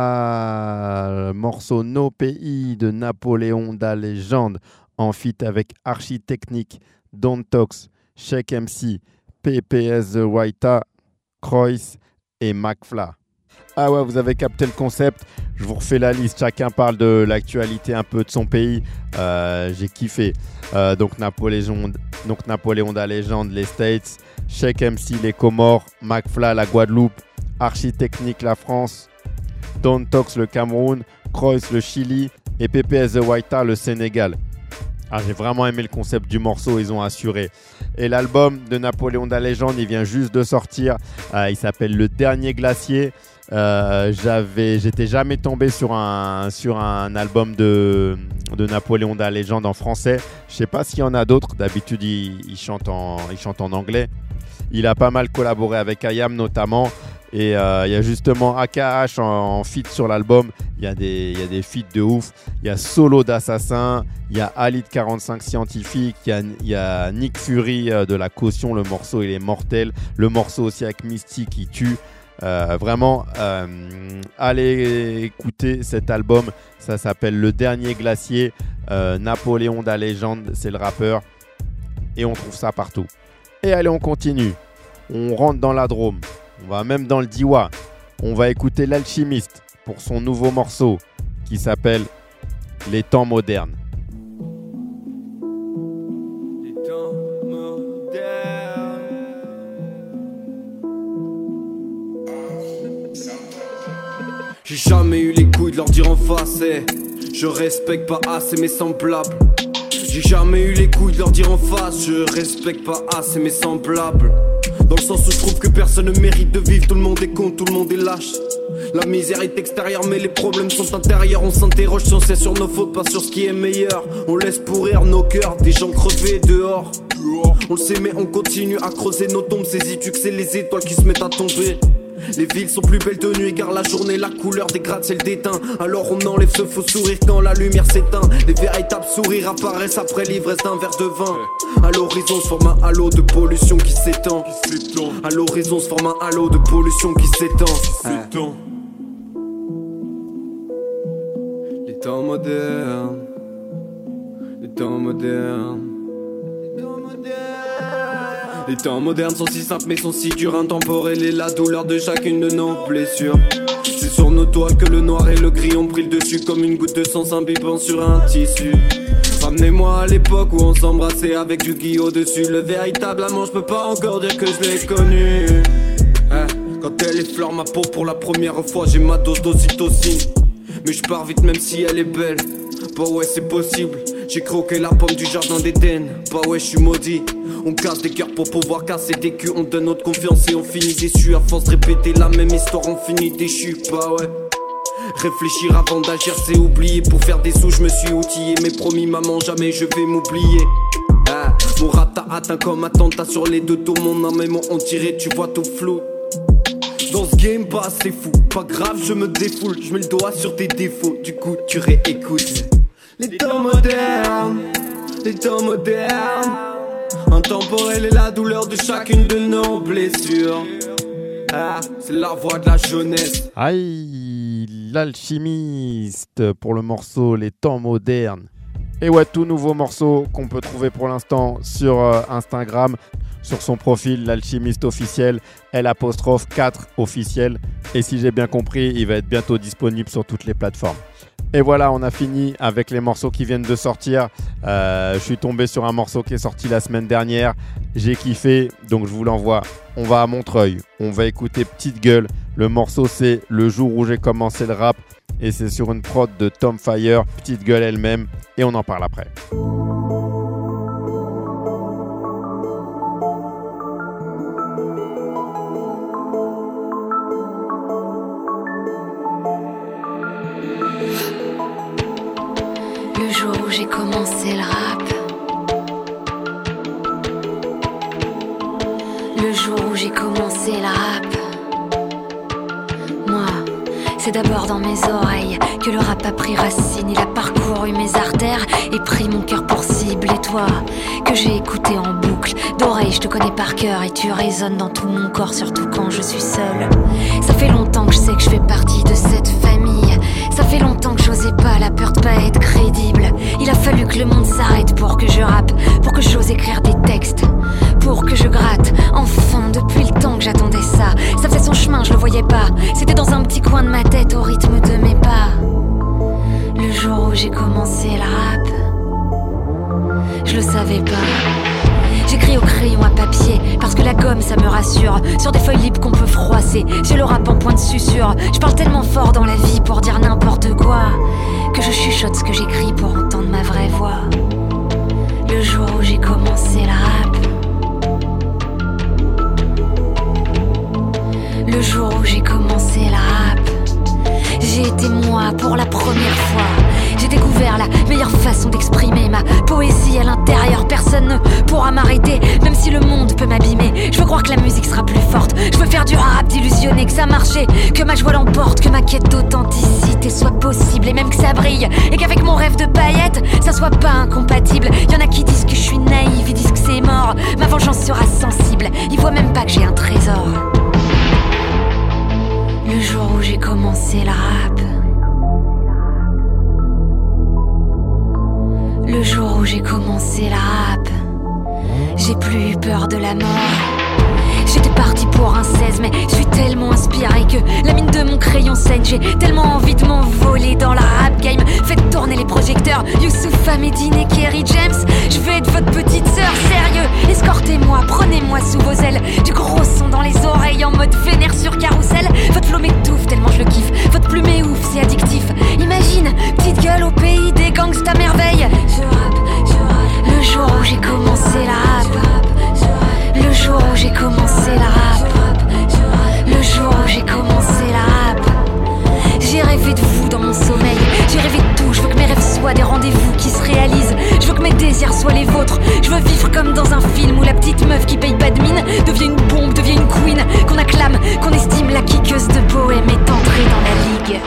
Speaker 1: là, le morceau Nos Pays de Napoléon Da Légende en feat avec Architechnique, Don Tox, Sheik MC, PPS The Waita, Croix et McFly. Ah ouais, vous avez capté le concept. Je vous refais la liste. Chacun parle de l'actualité un peu de son pays. J'ai kiffé. Donc Napoléon Da Légende, les States. Sheik MC, les Comores. McFly, la Guadeloupe. Architechnique, la France. Don Tox, le Cameroun. Croix, le Chili. Et PPS The Waita, le Sénégal. J'ai vraiment aimé le concept du morceau, ils ont assuré. Et l'album de Napoléon Da Légende, il vient juste de sortir. Il s'appelle Le Dernier Glacier. J'étais jamais tombé sur un album de Napoléon Da Légende en français. Je sais pas s'il y en a d'autres. D'habitude, il chante en anglais. Il a pas mal collaboré avec IAM notamment. Et il y a justement AKH en feat sur l'album. Il y a des feats de ouf. Il y a Solo d'Assassin. Il y a Ali de 45 Scientifique. Il y a Nick Fury de La Caution. Le morceau, il est mortel. Le morceau aussi avec Misty qui tue. Vraiment, allez écouter cet album. Ça s'appelle Le Dernier Glacier. Napoléon Da Légende, c'est le rappeur. Et on trouve ça partout. Et allez, on continue. On rentre dans la Drôme. On va même dans le Diwa. On va écouter l'Alchimiste pour son nouveau morceau qui s'appelle Les Temps Modernes.
Speaker 22: Les temps modernes. J'ai jamais eu les couilles de leur dire en face, je respecte pas assez mes semblables. J'ai jamais eu les couilles de leur dire en face, je respecte pas assez mes semblables. Dans le sens où je trouve que personne ne mérite de vivre, tout le monde est con, tout le monde est lâche. La misère est extérieure mais les problèmes sont intérieurs. On s'interroge sans cesse sur nos fautes, pas sur ce qui est meilleur. On laisse pourrir nos cœurs, des gens crevés dehors. On le sait mais on continue à creuser nos tombes. Saisis-tu que c'est les étoiles qui se mettent à tomber? Les villes sont plus belles de nuit car la journée, la couleur des gratte-ciel déteint. Alors on enlève ce faux sourire quand la lumière s'éteint. Les véritables sourires apparaissent après l'ivresse d'un verre de vin. À l'horizon se forme un halo de pollution qui s'étend. À l'horizon se forme un halo de pollution qui s'étend. Les temps modernes. Les temps modernes. Les temps modernes sont si simples mais sont si durs, intemporels et la douleur de chacune de nos blessures. C'est sur nos toiles que le noir et le gris ont pris le dessus comme une goutte de sang s'imbibant sur un tissu. Ramenez-moi à l'époque où on s'embrassait avec du gui au-dessus. Le véritable amour, je peux pas encore dire que je l'ai connu. Quand elle effleure ma peau pour la première fois, j'ai ma dose d'ocytocine. Mais je pars vite même si elle est belle. Bah ouais c'est possible. J'ai croqué la pomme du jardin d'Éden. Bah ouais je suis maudit. On casse des cœurs pour pouvoir casser des culs. On donne notre confiance et on finit déçu. À force de répéter la même histoire on finit déçu. Bah ouais. Réfléchir avant d'agir c'est oublier. Pour faire des sous je me suis outillé. Mais promis maman jamais je vais m'oublier. Mon rat t'a atteint comme attentat sur les deux tours. Mon âme et mon on dirait tu vois tout flou. Dans ce game pass c'est fou, pas grave je me défoule. Je mets le doigt sur tes défauts, du coup tu réécoutes. Les temps modernes, les temps modernes. Intemporel est la douleur de chacune de nos blessures. Ah, c'est la voix de la jeunesse.
Speaker 1: Aïe, l'alchimiste pour le morceau Les temps modernes. Et ouais, tout nouveau morceau qu'on peut trouver pour l'instant sur Instagram, sur son profil, l'alchimiste officiel, L'4 officiel. Et si j'ai bien compris, il va être bientôt disponible sur toutes les plateformes. Et voilà, on a fini avec les morceaux qui viennent de sortir. Je suis tombé sur un morceau qui est sorti la semaine dernière. J'ai kiffé, donc je vous l'envoie. On va à Montreuil, on va écouter Petite Gueule. Le morceau c'est Le jour où j'ai commencé le rap. Et c'est sur une prod de Tom Fire, Petite Gueule elle-même. Et on en parle après.
Speaker 2: Le jour où j'ai commencé le rap, le jour où j'ai commencé le rap, moi, c'est d'abord dans mes oreilles que le rap a pris racine. Il a parcouru mes artères et pris mon cœur pour cible. Et toi, que j'ai écouté en boucle, d'oreille je te connais par cœur et tu résonnes dans tout mon corps, surtout quand je suis seule. Ça fait longtemps que je sais que je fais partie de cette famille. Ça fait longtemps que j'osais pas, la peur de pas être crédible. Il a fallu que le monde s'arrête pour que je rappe, pour que j'ose écrire des textes, pour que je gratte. Enfin, depuis le temps que j'attendais ça. Ça faisait son chemin, je le voyais pas. C'était dans un petit coin de ma tête, au rythme de mes pas. Le jour où j'ai commencé le rap, je le savais pas. J'écris au crayon à papier, parce que la gomme ça me rassure. Sur des feuilles libres qu'on peut froisser, j'ai le rap en point de susurre. Je parle tellement fort dans la vie pour dire n'importe quoi, que je chuchote ce que j'écris pour entendre ma vraie voix. Le jour où j'ai commencé le rap, le jour où j'ai commencé le rap, j'ai été moi pour la première fois. J'ai découvert la meilleure façon d'exprimer ma poésie à l'intérieur. Personne ne pourra m'arrêter, même si le monde peut m'abîmer. Je veux croire que la musique sera plus forte. Je veux faire du rap, d'illusionner que ça marchait, que ma joie l'emporte, que ma quête d'authenticité soit possible et même que ça brille. Et qu'avec mon rêve de paillettes, ça soit pas incompatible. Y'en a qui disent que je suis naïve, ils disent que c'est mort. Ma vengeance sera sensible, ils voient même pas que j'ai un trésor. Le jour où j'ai commencé le rap, le jour où j'ai commencé le rap, j'ai plus eu peur de la mort. J'étais parti pour un 16, mais je suis tellement inspiré que la mine de mon crayon saigne. J'ai tellement envie de m'envoler dans la rap game. Faites tourner les projecteurs, Youssoupha, Medine et Kerry James. Je veux être votre petite sœur, sérieux. Escortez-moi, prenez-moi sous vos ailes. Du gros son dans les oreilles en mode vénère sur carrousel. Votre flow m'étouffe tellement je le kiffe. Votre plume est ouf, c'est addictif. Imagine, petite gueule au pays des gangsta merveilles. Je rappe. Le jour où j'ai commencé la rap, le jour où j'ai commencé la rap, le jour où j'ai commencé la rap, j'ai rêvé de vous dans mon sommeil, j'ai rêvé de tout. Je veux que mes rêves soient des rendez-vous qui se réalisent. Je veux que mes désirs soient les vôtres. Je veux vivre comme dans un film où la petite meuf qui paye pas de mine devient une bombe, devient une queen, qu'on acclame, qu'on estime. La kickeuse de poème est entrée dans la ligue.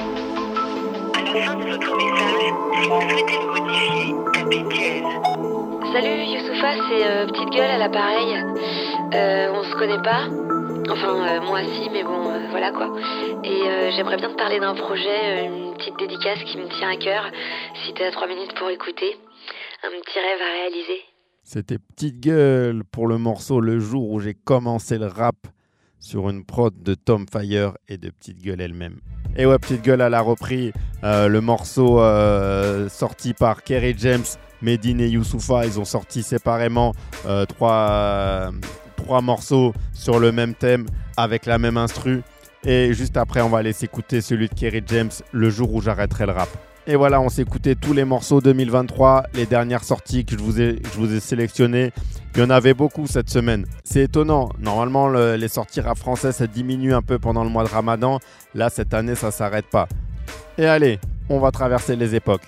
Speaker 2: À la fin de votre message, si vous souhaitez le modifier, tapez dièse.
Speaker 3: Salut Youssoupha, c'est Petite Gueule à l'appareil. On se connaît pas. Enfin, moi si, mais bon, voilà quoi. Et j'aimerais bien te parler d'un projet, une petite dédicace qui me tient à cœur. Si t'as 3 minutes pour écouter, un petit rêve à réaliser.
Speaker 1: C'était Petite Gueule pour le morceau Le jour où j'ai commencé le rap, sur une prod de Tom Fire et de Petite Gueule elle-même. Et ouais, Petite Gueule, elle a repris le morceau sorti par Kerry James, Medine et Youssoupha. Ils ont sorti séparément trois morceaux sur le même thème avec la même instru. Et juste après, on va aller s'écouter celui de Kerry James, Le jour où j'arrêterai le rap. Et voilà, on s'est écouté tous les morceaux 2023, les dernières sorties que je vous ai sélectionnées. Il y en avait beaucoup cette semaine. C'est étonnant. Normalement, les sorties rap français, ça diminue un peu pendant le mois de Ramadan. Là, cette année, ça ne s'arrête pas. Et allez, on va traverser les époques.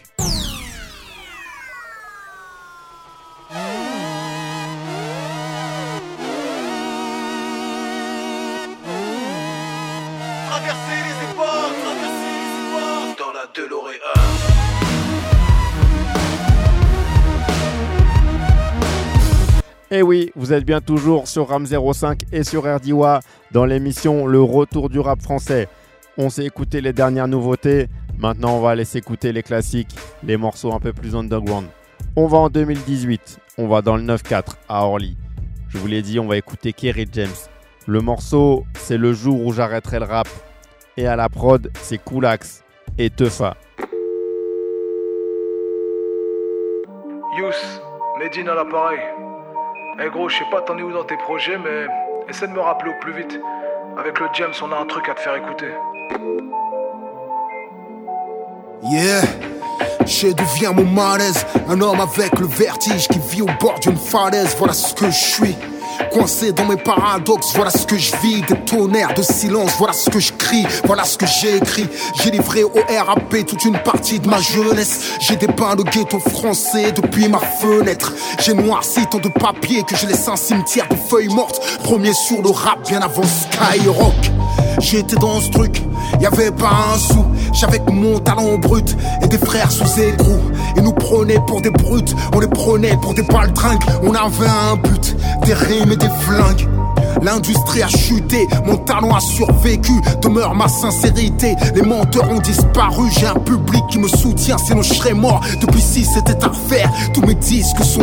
Speaker 4: traverser les époques,
Speaker 22: dans la DeLorean.
Speaker 1: Et oui, vous êtes bien toujours sur Ram 05 et sur RDWA dans l'émission Le Retour du rap français. On s'est écouté les dernières nouveautés, maintenant on va aller s'écouter les classiques, les morceaux un peu plus underground. On va en 2018, on va dans le 9-4 à Orly. Je vous l'ai dit, on va écouter Kerry James. Le morceau, c'est Le jour où j'arrêterai le rap. Et à la prod, c'est Koolax et Teufa.
Speaker 22: Yous, Medine à l'appareil. Eh gros, je sais pas t'en es où dans tes projets, mais essaie de me rappeler au plus vite. Avec le James, on a un truc à te faire écouter.
Speaker 14: Yeah, je deviens mon malaise, un homme avec le vertige qui vit au bord d'une falaise. Voilà ce que je suis, coincé dans mes paradoxes. Voilà ce que je vis, des tonnerres de silence. Voilà ce que je crie, voilà ce que j'ai écrit. J'ai livré au RAP toute une partie de ma jeunesse. J'ai dépeint le ghetto français depuis ma fenêtre. J'ai noirci tant de papier que je laisse un cimetière de feuilles mortes. Premier sur le rap bien avant Skyrock. J'étais dans ce truc, y'avait pas un sou. J'avais que mon talent brut et des frères sous écrou. Ils nous prenaient pour des brutes, on les prenait pour des baltringues. On avait un but, des rimes et des flingues. L'industrie a chuté, mon talent a survécu. Demeure ma sincérité, les menteurs ont disparu. J'ai un public qui me soutient, sinon je serais mort. Depuis si c'était à refaire, tous mes disques sont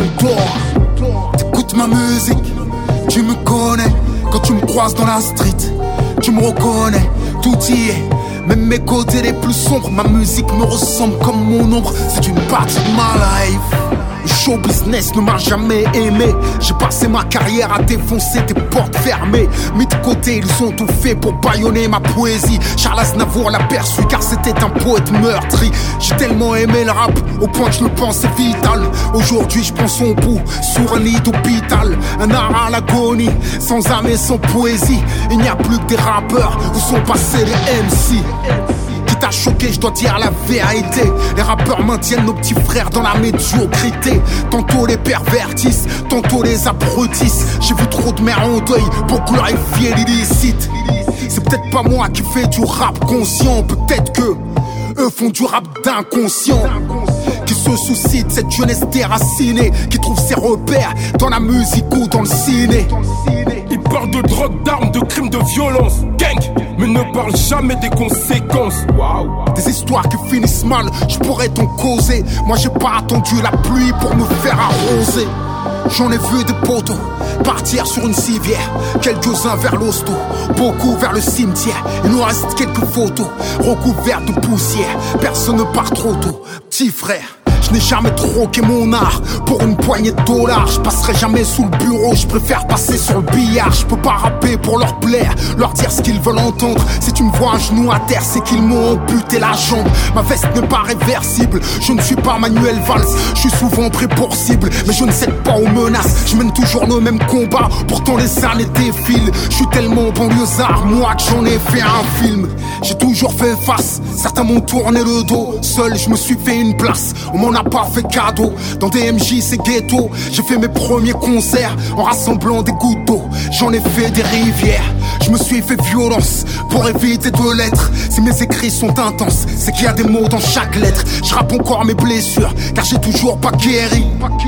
Speaker 14: d'or. T'écoutes ma musique, tu me connais. Quand tu me croises dans la street, tu me reconnais, tout y est. Même mes côtés les plus sombres, ma musique me ressemble comme mon ombre. C'est une partie de ma life. Le show business ne m'a jamais aimé. J'ai passé ma carrière à défoncer des portes fermées. Mis de côté, ils ont tout fait pour bâillonner ma poésie. Charles Aznavour l'a perçu car c'était un poète meurtri. J'ai tellement aimé le rap au point que je le pensais vital. Aujourd'hui je prends son bout sur un lit d'hôpital. Un art à l'agonie, sans âme et sans poésie. Il n'y a plus que des rappeurs, où sont passés les MC. Quitte à choquer, je dois dire la vérité. Les rappeurs maintiennent nos petits frères dans la médiocrité. Tantôt les pervertissent, tantôt les abrutissent. J'ai vu trop de mères en deuil pour glorifier l'illicite. C'est peut-être pas moi qui fais du rap conscient. Peut-être que eux font du rap d'inconscient. Qui se soucie de cette jeunesse déracinée, qui trouve ses repères dans la musique ou dans le ciné.
Speaker 7: Ils parlent de drogue, d'armes, de crimes, de violence, gang, mais ne parlent jamais des conséquences. Wow.
Speaker 14: Des histoires qui finissent mal, je pourrais t'en causer. Moi j'ai pas attendu la pluie pour me faire arroser. J'en ai vu des poteaux partir sur une civière, quelques-uns vers l'hosto, beaucoup vers le cimetière. Il nous reste quelques photos recouvertes de poussière. Personne ne part trop tôt, petit frère. Je n'ai jamais troqué mon art pour une poignée de dollars. Je passerai jamais sous le bureau, je préfère passer sur le billard. Je peux pas rapper pour leur plaire, leur dire ce qu'ils veulent entendre. Si tu me vois un genou à terre, c'est qu'ils m'ont amputé la jambe. Ma veste n'est pas réversible, je ne suis pas Manuel Valls. Je suis souvent pris pour cible, mais je ne cède pas aux menaces. Je mène toujours le même combat, pourtant les années défilent. Je suis tellement banlieusard, moi que j'en ai fait un film. J'ai toujours fait face, certains m'ont tourné le dos. Seul je me suis fait une place, on m'en a pas fait cadeau. Dans DMJ c'est ghetto, j'ai fait mes premiers concerts en rassemblant des gouttes d'eau. J'en ai fait des rivières, je me suis fait violence pour éviter de l'être. Si mes écrits sont intenses, c'est qu'il y a des mots dans chaque lettre. Je rappe encore mes blessures, car j'ai toujours pas guéri.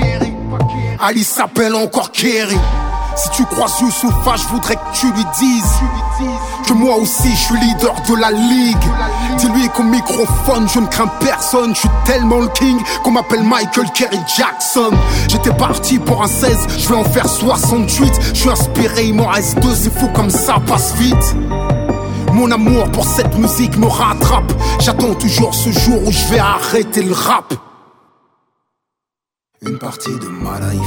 Speaker 14: Alice s'appelle encore Kerry. Si tu croises Youssoufa, je voudrais que tu lui dises que moi aussi je suis leader de la ligue. Dis-lui qu'au microphone je ne crains personne. Je suis tellement le king qu'on m'appelle Michael Kerry Jackson. J'étais parti pour un 16, je vais en faire 68. Je suis inspiré, il m'en reste 2, c'est fou comme ça passe vite. Mon amour pour cette musique me rattrape. J'attends toujours ce jour où je vais arrêter le rap. Une partie de ma life.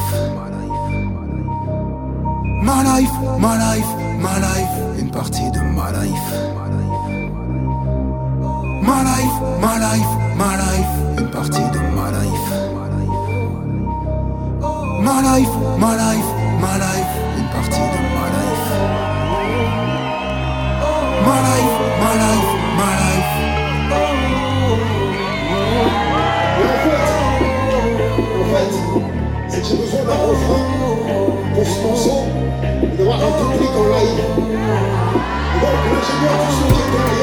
Speaker 14: My life, my life, my life. Une partie de ma life. My life, my life, my life. Une partie de ma life. My life, my life, my life. Une partie de ma life. My life, my life, my life.
Speaker 8: En fait, c'est que j'ai besoin d'un refrain pour ce morceau et d'avoir un public en live. Et donc l'ingénieur du son qui est derrière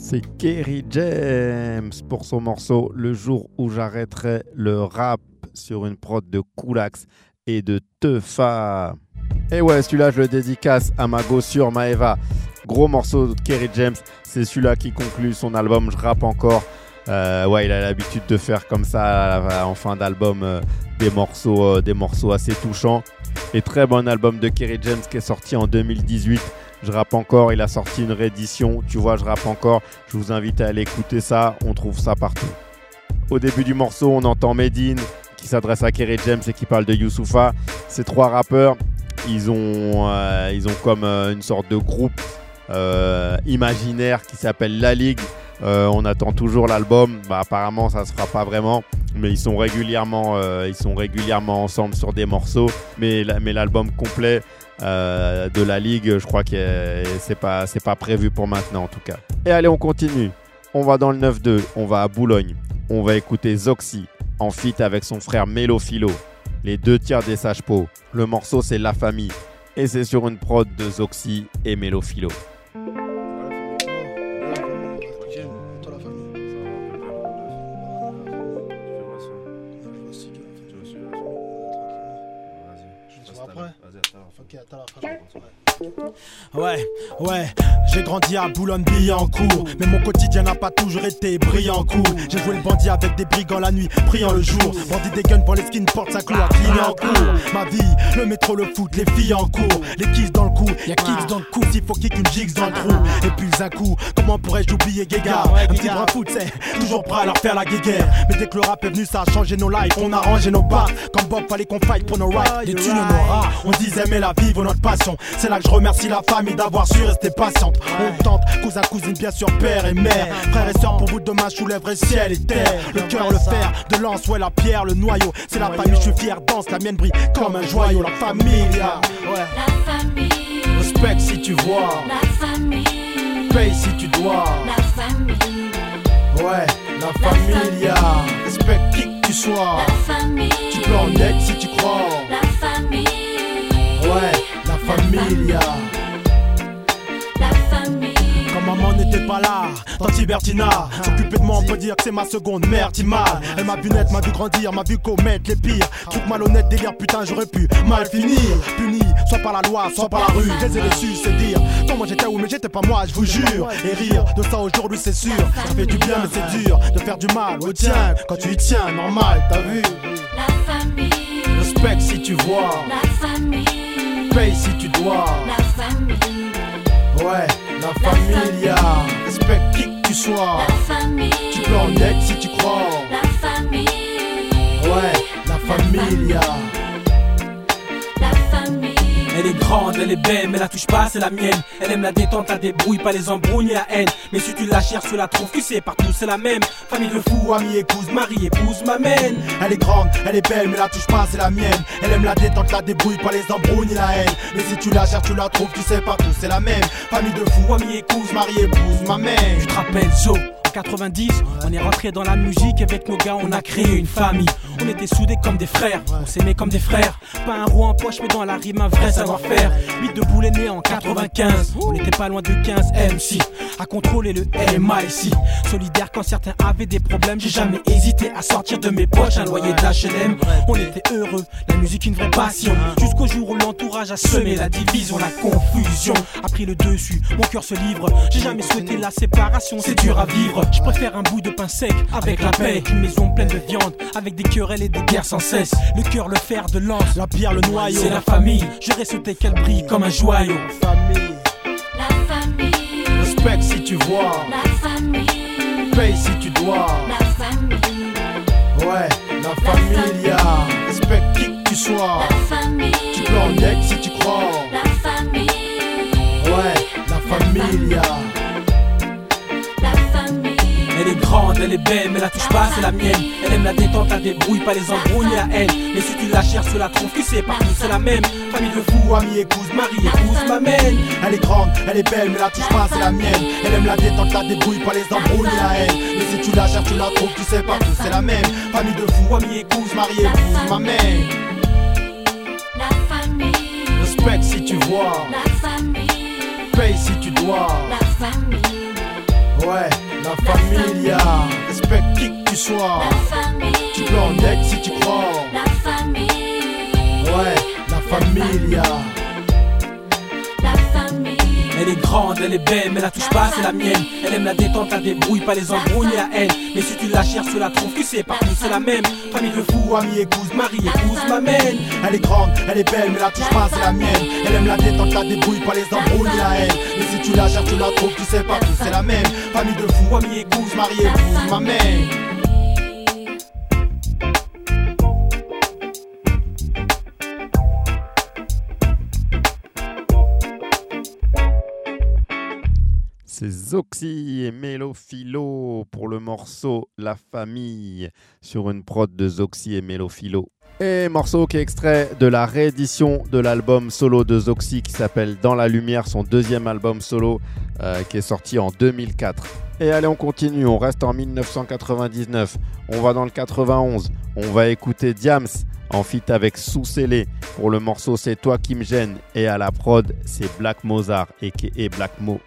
Speaker 1: C'est Kerry James pour son morceau Le jour où j'arrêterai le rap sur une prod de Koolax et de Teufa. Et ouais, celui-là je le dédicace à ma gossure Maeva. Gros morceau de Kerry James, c'est celui-là qui conclut son album Je rappe encore. Ouais, il a l'habitude de faire comme ça en fin d'album des morceaux assez touchants. Et très bon album de Kerry James qui est sorti en 2018. Je rappe encore, il a sorti une réédition, tu vois, je rappe encore. Je vous invite à aller écouter ça, on trouve ça partout. Au début du morceau, on entend Medine qui s'adresse à Kerry James et qui parle de Youssoupha. Ces trois rappeurs, ils ont comme une sorte de groupe imaginaire qui s'appelle La Ligue. On attend toujours l'album. Apparemment, ça se fera pas vraiment, mais ils sont régulièrement ensemble sur des morceaux. Mais l'album complet de La Ligue, je crois que c'est pas prévu pour maintenant en tout cas. Et allez, on continue. On va dans le 9-2, on va à Boulogne. On va écouter Zoxy en feat avec son frère Mélo Philo, les 2/3 des Sages-Peaux. Le morceau c'est La Famille et c'est sur une prod de Zoxy et Mélo Philo.
Speaker 20: Ouais, j'ai grandi à Boulogne-Billancourt, mais mon quotidien n'a pas toujours été brillant cool. J'ai joué le bandit avec des brigands la nuit, priant le jour. Bandit des guns pour les skins, porte sa clou à Clignancourt. Ma vie, le métro, le foot, les filles en cours, les kisses dans le cou, y'a kicks dans le cou, s'il faut kick une gigs dans le trou. Et puis un coup, comment pourrais-je oublier Guéga? Un petit bras foot, c'est toujours prêt à leur faire la guéguerre. Mais dès que le rap est venu, ça a changé nos lives, on a rangé nos parts. Comme Bob, fallait qu'on fight pour nos rights. Des thunes, on aura, on disait mais la vie vaut notre passion. C'est là que je remercie la famille d'avoir su rester patiente. On tente, cousin, cousine, bien sûr, père et mère. Frères et sœurs, pour vous demain, je soulèverai ciel et terre. Le cœur, le fer, de lance, ouais, la pierre, le noyau. C'est la famille, je suis fier, danse, la mienne brille comme un joyau. La famille, ouais.
Speaker 2: La famille.
Speaker 20: Respect si tu vois.
Speaker 2: La famille.
Speaker 20: Paye si tu dois.
Speaker 2: La famille.
Speaker 20: Ouais, la famille, respecte qui que tu sois.
Speaker 2: La famille.
Speaker 20: Tu peux en être si tu crois.
Speaker 2: La famille.
Speaker 20: Ouais, la famille.
Speaker 2: La famille.
Speaker 20: Quand maman n'était pas là, Tanti Bertina s'occuper de moi, on peut dire que c'est ma seconde mère, t'y mal. Elle m'a vu naître, m'a vu grandir, m'a vu commettre les pires trucs malhonnêtes, délire, putain j'aurais pu mal finir. Puni, soit par la loi, soit par la rue. Je les ai déçus, c'est dire quand moi j'étais où, mais j'étais pas moi, je vous jure. Et rire de ça aujourd'hui c'est sûr. Ça fait du bien mais c'est dur de faire du mal au tien. Quand tu y tiens, normal, t'as vu.
Speaker 2: La famille.
Speaker 20: Respect si tu vois.
Speaker 2: La famille.
Speaker 20: Paye si tu dois.
Speaker 2: La famille.
Speaker 20: Ouais, la famille, respecte qui que tu sois.
Speaker 2: La famille.
Speaker 20: Tu peux en être si tu crois.
Speaker 2: La famille.
Speaker 20: Ouais, la famille.
Speaker 2: La famille.
Speaker 11: Elle est grande, elle est belle, mais la touche pas, c'est la mienne. Elle aime la détente, la débrouille, pas les embrouilles ni la haine. Mais si tu la cherches, tu la trouves, tu sais, partout c'est la même. Famille de fou, amie, épouse, mari, épouse, m'amène.
Speaker 20: Elle est grande, elle est belle, mais la touche pas, c'est la mienne. Elle aime la détente, la débrouille, pas les embrouilles ni la haine. Mais si tu la cherches, tu la trouves, tu sais, partout c'est la même. Famille de fou, amie, épouse, mari, épouse, m'amène.
Speaker 11: Tu te rappelles, Joe? 90, on est rentré dans la musique, avec nos gars on a créé une famille. On était soudés comme des frères, on s'aimait comme des frères. Pas un roi en poche mais dans la rime un vrai savoir-faire. 8 de boule est né en 95, on était pas loin de 15 MC à contrôler le LMA ici. Solidaire quand certains avaient des problèmes, j'ai jamais hésité à sortir de mes poches un loyer d'H&M. On était heureux, la musique une vraie passion. Jusqu'au jour où l'entourage a semé la division, la confusion a pris le dessus, mon cœur se livre. J'ai jamais souhaité la séparation, c'est dur à vivre. Je préfère un bout de pain sec avec la paix qu'une maison pleine de viande avec des querelles et des guerres sans cesse. Le cœur, le fer de lance,
Speaker 20: la pierre, le noyau.
Speaker 11: C'est la famille, j'aurais souhaité qu'elle brille comme un joyau.
Speaker 20: La famille.
Speaker 2: La famille.
Speaker 20: Respect si tu vois.
Speaker 2: La famille.
Speaker 20: Paye si tu dois.
Speaker 2: La famille.
Speaker 20: Ouais, la famille. Respecte qui que tu sois.
Speaker 2: La famille.
Speaker 20: Tu peux en être si tu crois.
Speaker 2: La famille.
Speaker 20: Ouais, la famille.
Speaker 11: Elle est grande, elle est belle, mais la touche pas, c'est la mienne. Elle aime la détente, la débrouille, pas les embrouilles ni la haine. Mais si tu la cherches, tu la trouves, tu sais, partout c'est la même. Famille de fou, amie, épouse, mari, épouse, m'amène.
Speaker 20: Elle est grande, elle est belle, mais la touche pas, c'est la mienne. Elle aime la détente, la débrouille, pas les embrouilles ni la haine. Mais si tu la cherches, tu la trouves, tu sais, partout c'est la même. Famille de fou, amie, épouse, mari, épouse, m'amène.
Speaker 2: La famille.
Speaker 20: Respect si tu vois.
Speaker 2: La famille.
Speaker 20: Paye si tu dois.
Speaker 2: La famille.
Speaker 20: Ouais.
Speaker 14: La familia, respecte qui que tu sois.
Speaker 9: La famille,
Speaker 14: tu peux en être si tu crois.
Speaker 9: La famille,
Speaker 14: ouais, la familia.
Speaker 9: La famille.
Speaker 11: Elle est grande, elle est belle, mais la touche pas, c'est la mienne. Elle aime la détente, la débrouille, pas les embrouilles ni la haine. Mais si tu la cherches, tu la trouves, tu sais, partout c'est la même. Famille de fou, ami, épouse, mari, épouse, m'amène.
Speaker 14: Elle est grande, elle est belle, mais la touche pas, c'est la mienne. Elle aime la détente, la débrouille, pas les embrouilles ni la haine. Mais si tu la cherches, tu la trouves, tu sais, partout c'est la même. Famille de fou, ami, épouse, mari, épouse, m'amène.
Speaker 1: C'est Zoxy et Mélophilo pour le morceau La Famille sur une prod de Zoxy et Mélophilo. Et morceau qui est extrait de la réédition de l'album solo de Zoxy qui s'appelle Dans la Lumière, son deuxième album solo qui est sorti en 2004. Et allez, on continue, on reste en 1999, on va dans le 91, on va écouter Diams en feat avec Sous-Scellé pour le morceau C'est toi qui me gêne et à la prod c'est Black Mozart et Black Mo.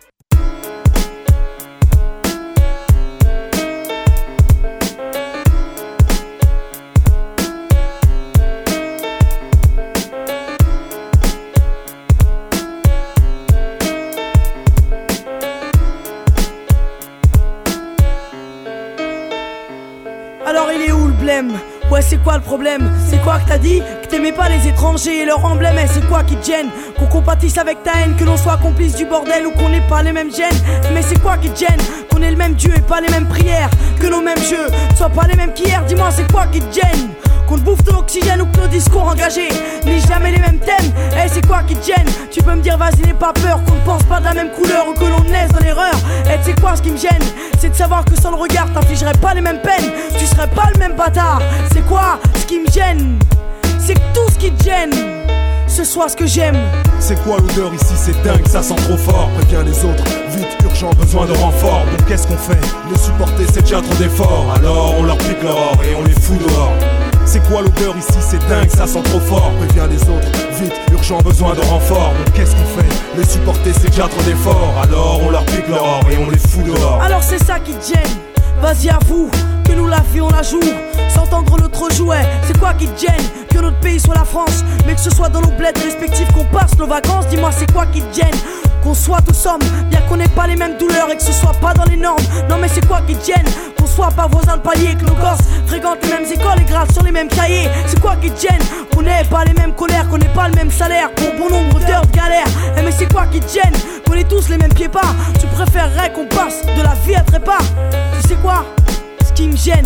Speaker 10: Alors il est où le blême? Ouais, c'est quoi le problème? C'est quoi que t'as dit? Que t'aimais pas les étrangers et leur emblème? Et c'est quoi qui te gêne? Qu'on compatisse avec ta haine, que l'on soit complice du bordel ou qu'on n'ait pas les mêmes gènes? Mais c'est quoi qui te gêne? Qu'on ait le même Dieu et pas les mêmes prières, que nos mêmes jeux soient pas les mêmes qu'hier. Dis-moi, c'est quoi qui te gêne? Qu'on te bouffe de l'oxygène ou que nos discours engagés n'aient jamais les mêmes thèmes. Eh, c'est quoi qui te gêne? Tu peux me dire vas-y, n'aie pas peur, qu'on ne pense pas de la même couleur ou que l'on naisse dans l'erreur. Eh, c'est quoi ce qui me gêne? C'est de savoir que sans le regard t'infligerais pas les mêmes peines, tu serais pas le même bâtard. C'est quoi ce qui me gêne? C'est que tout ce qui te gêne, ce soit ce que j'aime.
Speaker 14: C'est quoi l'odeur ici? C'est dingue, ça sent trop fort. Préviens les autres, vite, urgent, besoin de renfort. Donc qu'est-ce qu'on fait? Les supporter, c'est déjà trop d'efforts. Alors on leur pique leur or et on les fout dehors. C'est quoi l'odeur ici? C'est dingue, ça sent trop fort. Préviens les autres, vite, urgent, besoin de renfort. Donc qu'est-ce qu'on fait? Les supporter, c'est déjà trop d'efforts. Alors on leur pique leur or et on les fout dehors.
Speaker 10: Alors c'est ça qui te gêne? Vas-y, avoue que nous la vie on la joue sans tendre notre jouet. C'est quoi qui te gêne? Que notre pays soit la France, mais que ce soit dans nos bleds respectifs qu'on passe nos vacances. Dis-moi, c'est quoi qui te gêne? Qu'on soit tous hommes, bien qu'on n'ait pas les mêmes douleurs et que ce soit pas dans les normes. Non mais c'est quoi qui te gêne? Qu'on soit pas voisins de palier, que nos gosses fréquentent les mêmes écoles et grattent sur les mêmes cahiers. C'est quoi qui te gêne? Qu'on n'ait pas les mêmes colères, qu'on n'ait pas le même salaire pour bon nombre d'heures de galère. Eh mais c'est quoi qui te gêne? Qu'on ait tous les mêmes pieds pas. Tu préférerais qu'on passe de la vie à trépas. Tu sais quoi? Ce qui me gêne,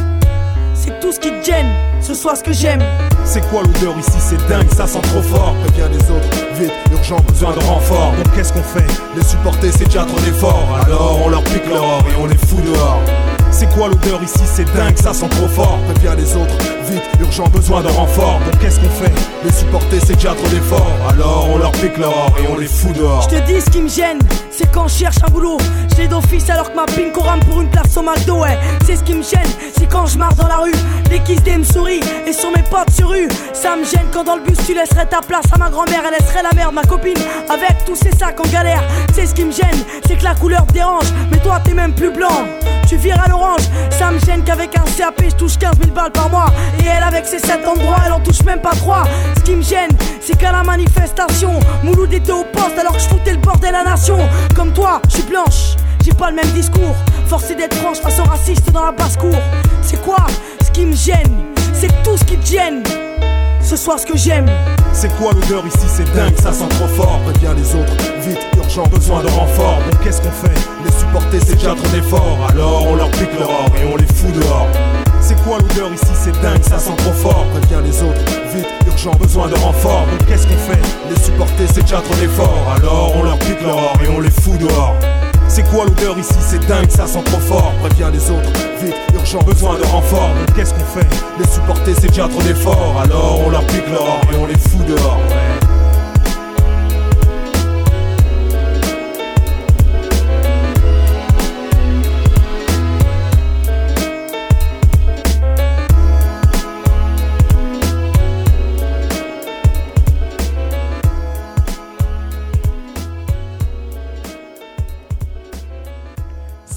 Speaker 10: c'est tout ce qui te gêne, ce soit ce que j'aime.
Speaker 14: C'est quoi l'odeur ici? C'est dingue, ça sent trop fort. Préviens les autres, vite, urgent, besoin de renfort. Donc qu'est-ce qu'on fait? Les supporter, c'est déjà trop d'efforts. Alors on leur pique leur or et on les fout dehors. C'est quoi l'odeur ici? C'est dingue, ça sent trop fort. Préviens les autres, vite, urgent, besoin de renfort. Donc qu'est-ce qu'on fait? Les supporter, c'est déjà trop d'efforts. Alors on leur pique leur or et on les fout dehors.
Speaker 10: Je te dis ce qui me gêne, c'est quand je cherche un boulot. Je l'ai d'office alors que ma pinko rame pour une place au McDo. Ouais, c'est ce qui me gêne, c'est quand je marche dans la rue, les kiss me sourient et sont mes potes sur rue. Ça me gêne quand dans le bus tu laisserais ta place à ma grand-mère. Elle laisserait la merde, ma copine, avec tous ces sacs en galère. C'est ce qui me gêne, c'est que la couleur te dérange, mais toi t'es même plus blanc, tu vires à l'orange. Ça me gêne qu'avec un CAP je touche 15 000 balles par mois, et elle avec ses 7 endroits elle en touche même pas 3. Ce qui me gêne, c'est qu'à la manifestation Mouloud était au poste alors que je foutais le bordel à la nation. Comme toi, je suis blanche, j'ai pas le même discours, forcé d'être franche face aux racistes dans la basse-cour. C'est quoi ce qui me gêne? C'est tout ce qui te gêne, ce soit ce que j'aime.
Speaker 14: C'est quoi l'odeur ici? C'est dingue, ça sent trop fort. Préviens les autres, vite, urgent, besoin de renfort. Donc qu'est-ce qu'on fait? Les supporter, c'est déjà trop d'efforts. Alors on leur pique leur or et on les fout dehors. C'est quoi l'odeur ici? C'est dingue, ça sent trop fort. Préviens les autres, vite, urgent, besoin de renfort. Donc qu'est-ce qu'on fait? Les supporter, c'est déjà trop d'efforts. Alors on leur pique leur or et on les fout dehors. C'est quoi l'odeur ici? C'est dingue, ça sent trop fort. Préviens les autres, vite, urgent, besoin de renfort. Donc qu'est-ce qu'on fait? Les supporter, c'est déjà trop d'efforts. Alors on leur pique leur or et on les fout dehors.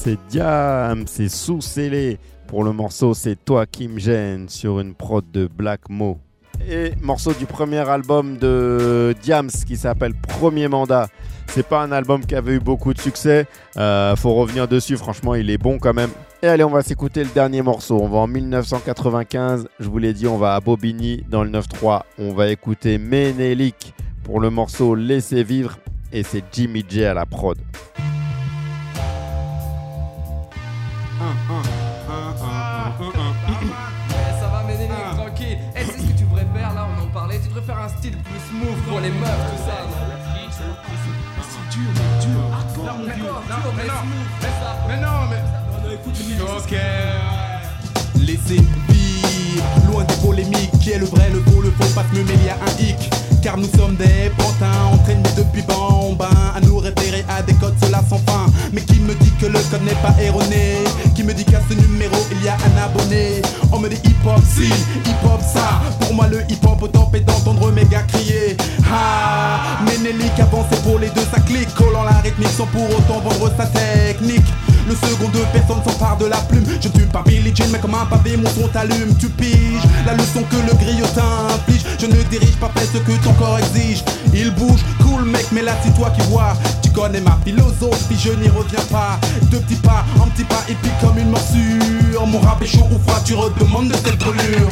Speaker 1: C'est Diam, c'est sous-scellé. Pour le morceau, c'est Toi qui me gêne sur une prod de Black Mo. Et morceau du premier album de Diams qui s'appelle Premier Mandat. C'est pas un album qui avait eu beaucoup de succès. Faut revenir dessus, franchement, il est bon quand même. Et allez, on va s'écouter le dernier morceau. On va en 1995. Je vous l'ai dit, on va à Bobigny dans le 9-3. On va écouter Ménélique pour le morceau Laissez vivre. Et c'est Jimmy J à la prod.
Speaker 9: Ça va Ménélique, tranquille. C'est ce que tu devrais faire là, on en parlait. Tu devrais faire un style plus smooth pour les meufs, tout ça. C'est dur, mais dur. Hardcore, mon dur. Dur, mais smooth. Mais non, mais écoute,
Speaker 13: ok. Laissez vivre, loin des polémiques. Qui est le vrai, le faux, pas se me mêler à un hic. Car nous sommes des pantins entraînés depuis bambin à nous référer à des codes, cela sans fin. Mais qui me dit que le code n'est pas erroné? Qui me dit qu'à ce numéro il y a un abonné? On me dit hip-hop si, hip-hop ça. Pour moi le hip-hop autant fait d'entendre mes gars crier. Ah, Ménélique avancé pour les deux, ça clique. Collant la rythmique sans pour autant vendre sa technique. Le second de personne s'empare de la plume. Je ne tue pas Billie Jean mais comme un pavé mon son t'allume. Tu piges la leçon que le griotin inflige. Je ne dirige pas fais ce que ton corps exige. Il bouge, cool mec mais là c'est toi qui vois. Tu connais ma philosophie, je n'y reviens pas. Deux petits pas, un petit pas et puis comme une morsure. Mon rap est chaud ou froid, tu redemandes de cette brûlure.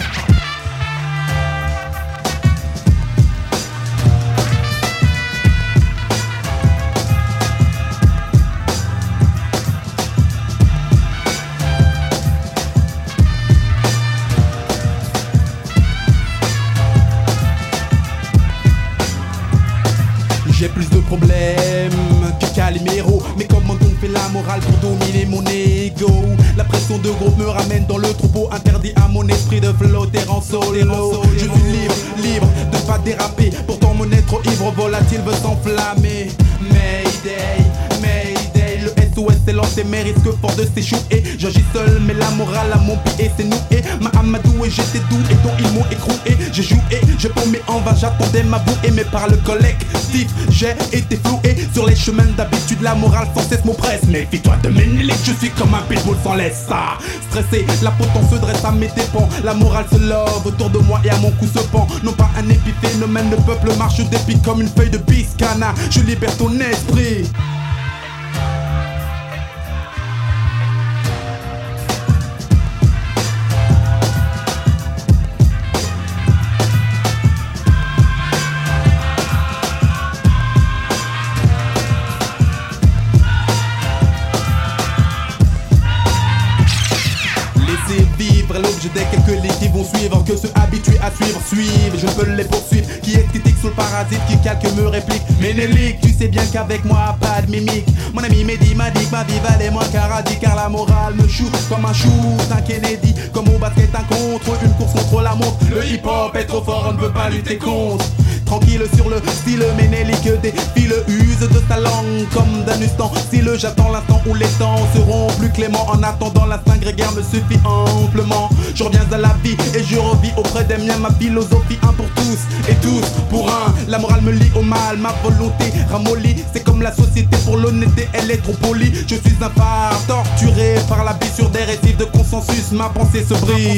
Speaker 13: J'ai plus de problèmes que Calimero. Mais comment donc fait la morale pour dominer mon ego? La pression de groupe me ramène dans le troupeau. Interdit à mon esprit de flotter en solo. Je suis libre de pas déraper. Pourtant mon être ivre volatile veut s'enflammer. Mayday, Mayday. Le SOS est lancé mais risque fort de s'échouer. J'agis seul mais la morale à mon pied c'est noué. Ma Amadou et j'étais doux et dont ils m'ont écroué. J'ai joué, je paumé en vain, j'attendais ma bouée. Mais par le collectif j'ai été floué. Sur les chemins d'habitude la morale sans cesse m'oppresse. Méfie-toi de Ménélique, je suis comme un pitbull sans laisse. Stressé, la potence se dresse à mes dépens. La morale se love autour de moi et à mon cou se pend. Non pas un épiphénomène, le peuple marche d'épique comme une feuille de biscana. Je libère ton esprit. L'objet des quelques lignes qui vont suivre, que ceux habitués à suivre suivent. Je peux les poursuivre. Qui est critique sous le parasite, qui calque me réplique. Ménélique, tu sais bien qu'avec moi pas de mimique. Mon ami Mehdi m'a dit que ma vie valait moins qu'un radis. Car la morale me shoot comme un shoot, un Kennedy. Comme au basket un contre, une course contre la montre. Le hip hop est trop fort, on ne peut pas lutter contre. Tranquille sur le style, Ménélique défile, use de sa langue comme d'un ustensile. J'attends l'instant où les temps seront plus cléments. En attendant l'instinct grégaire me suffit amplement. Je reviens à la vie et je revis auprès des miens ma philosophie. Un pour tous et tous pour un. La morale me lie au mal, ma volonté ramollie. C'est comme la société pour l'honnêteté, elle est trop polie. Je suis un phare torturé par la vie sur des récifs de consensus. Ma pensée se brise.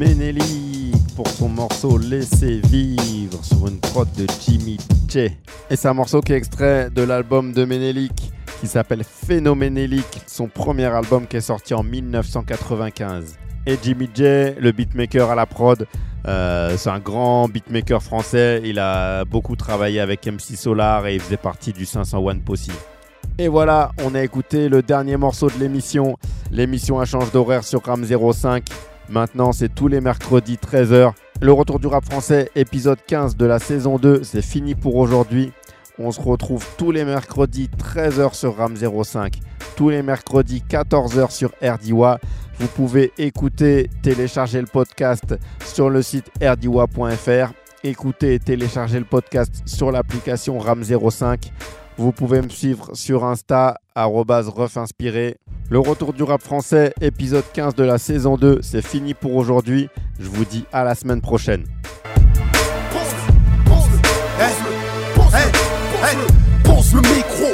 Speaker 1: Menelik pour son morceau Laissez vivre sur une prod de Jimmy J. Et c'est un morceau qui est extrait de l'album de Menelik qui s'appelle Phénoménélique, son premier album qui est sorti en 1995. Et Jimmy J, le beatmaker à la prod, c'est un grand beatmaker français. Il a beaucoup travaillé avec MC Solar et il faisait partie du 501 Posse. Et voilà, on a écouté le dernier morceau de l'émission. L'émission a changé d'horaire sur RAM 05. Maintenant, c'est tous les mercredis 13h. Le retour du rap français, épisode 15 de la saison 2, c'est fini pour aujourd'hui. On se retrouve tous les mercredis 13h sur RAM 05. Tous les mercredis 14h sur RDWA. Vous pouvez écouter, télécharger le podcast sur le site rdiwa.fr. Écoutez et télécharger le podcast sur l'application RAM 05. Vous pouvez me suivre sur Insta, @refinspiré. Le retour du rap français, épisode 15 de la saison 2, c'est fini pour aujourd'hui. Je vous dis à la semaine prochaine.
Speaker 5: Pose le micro.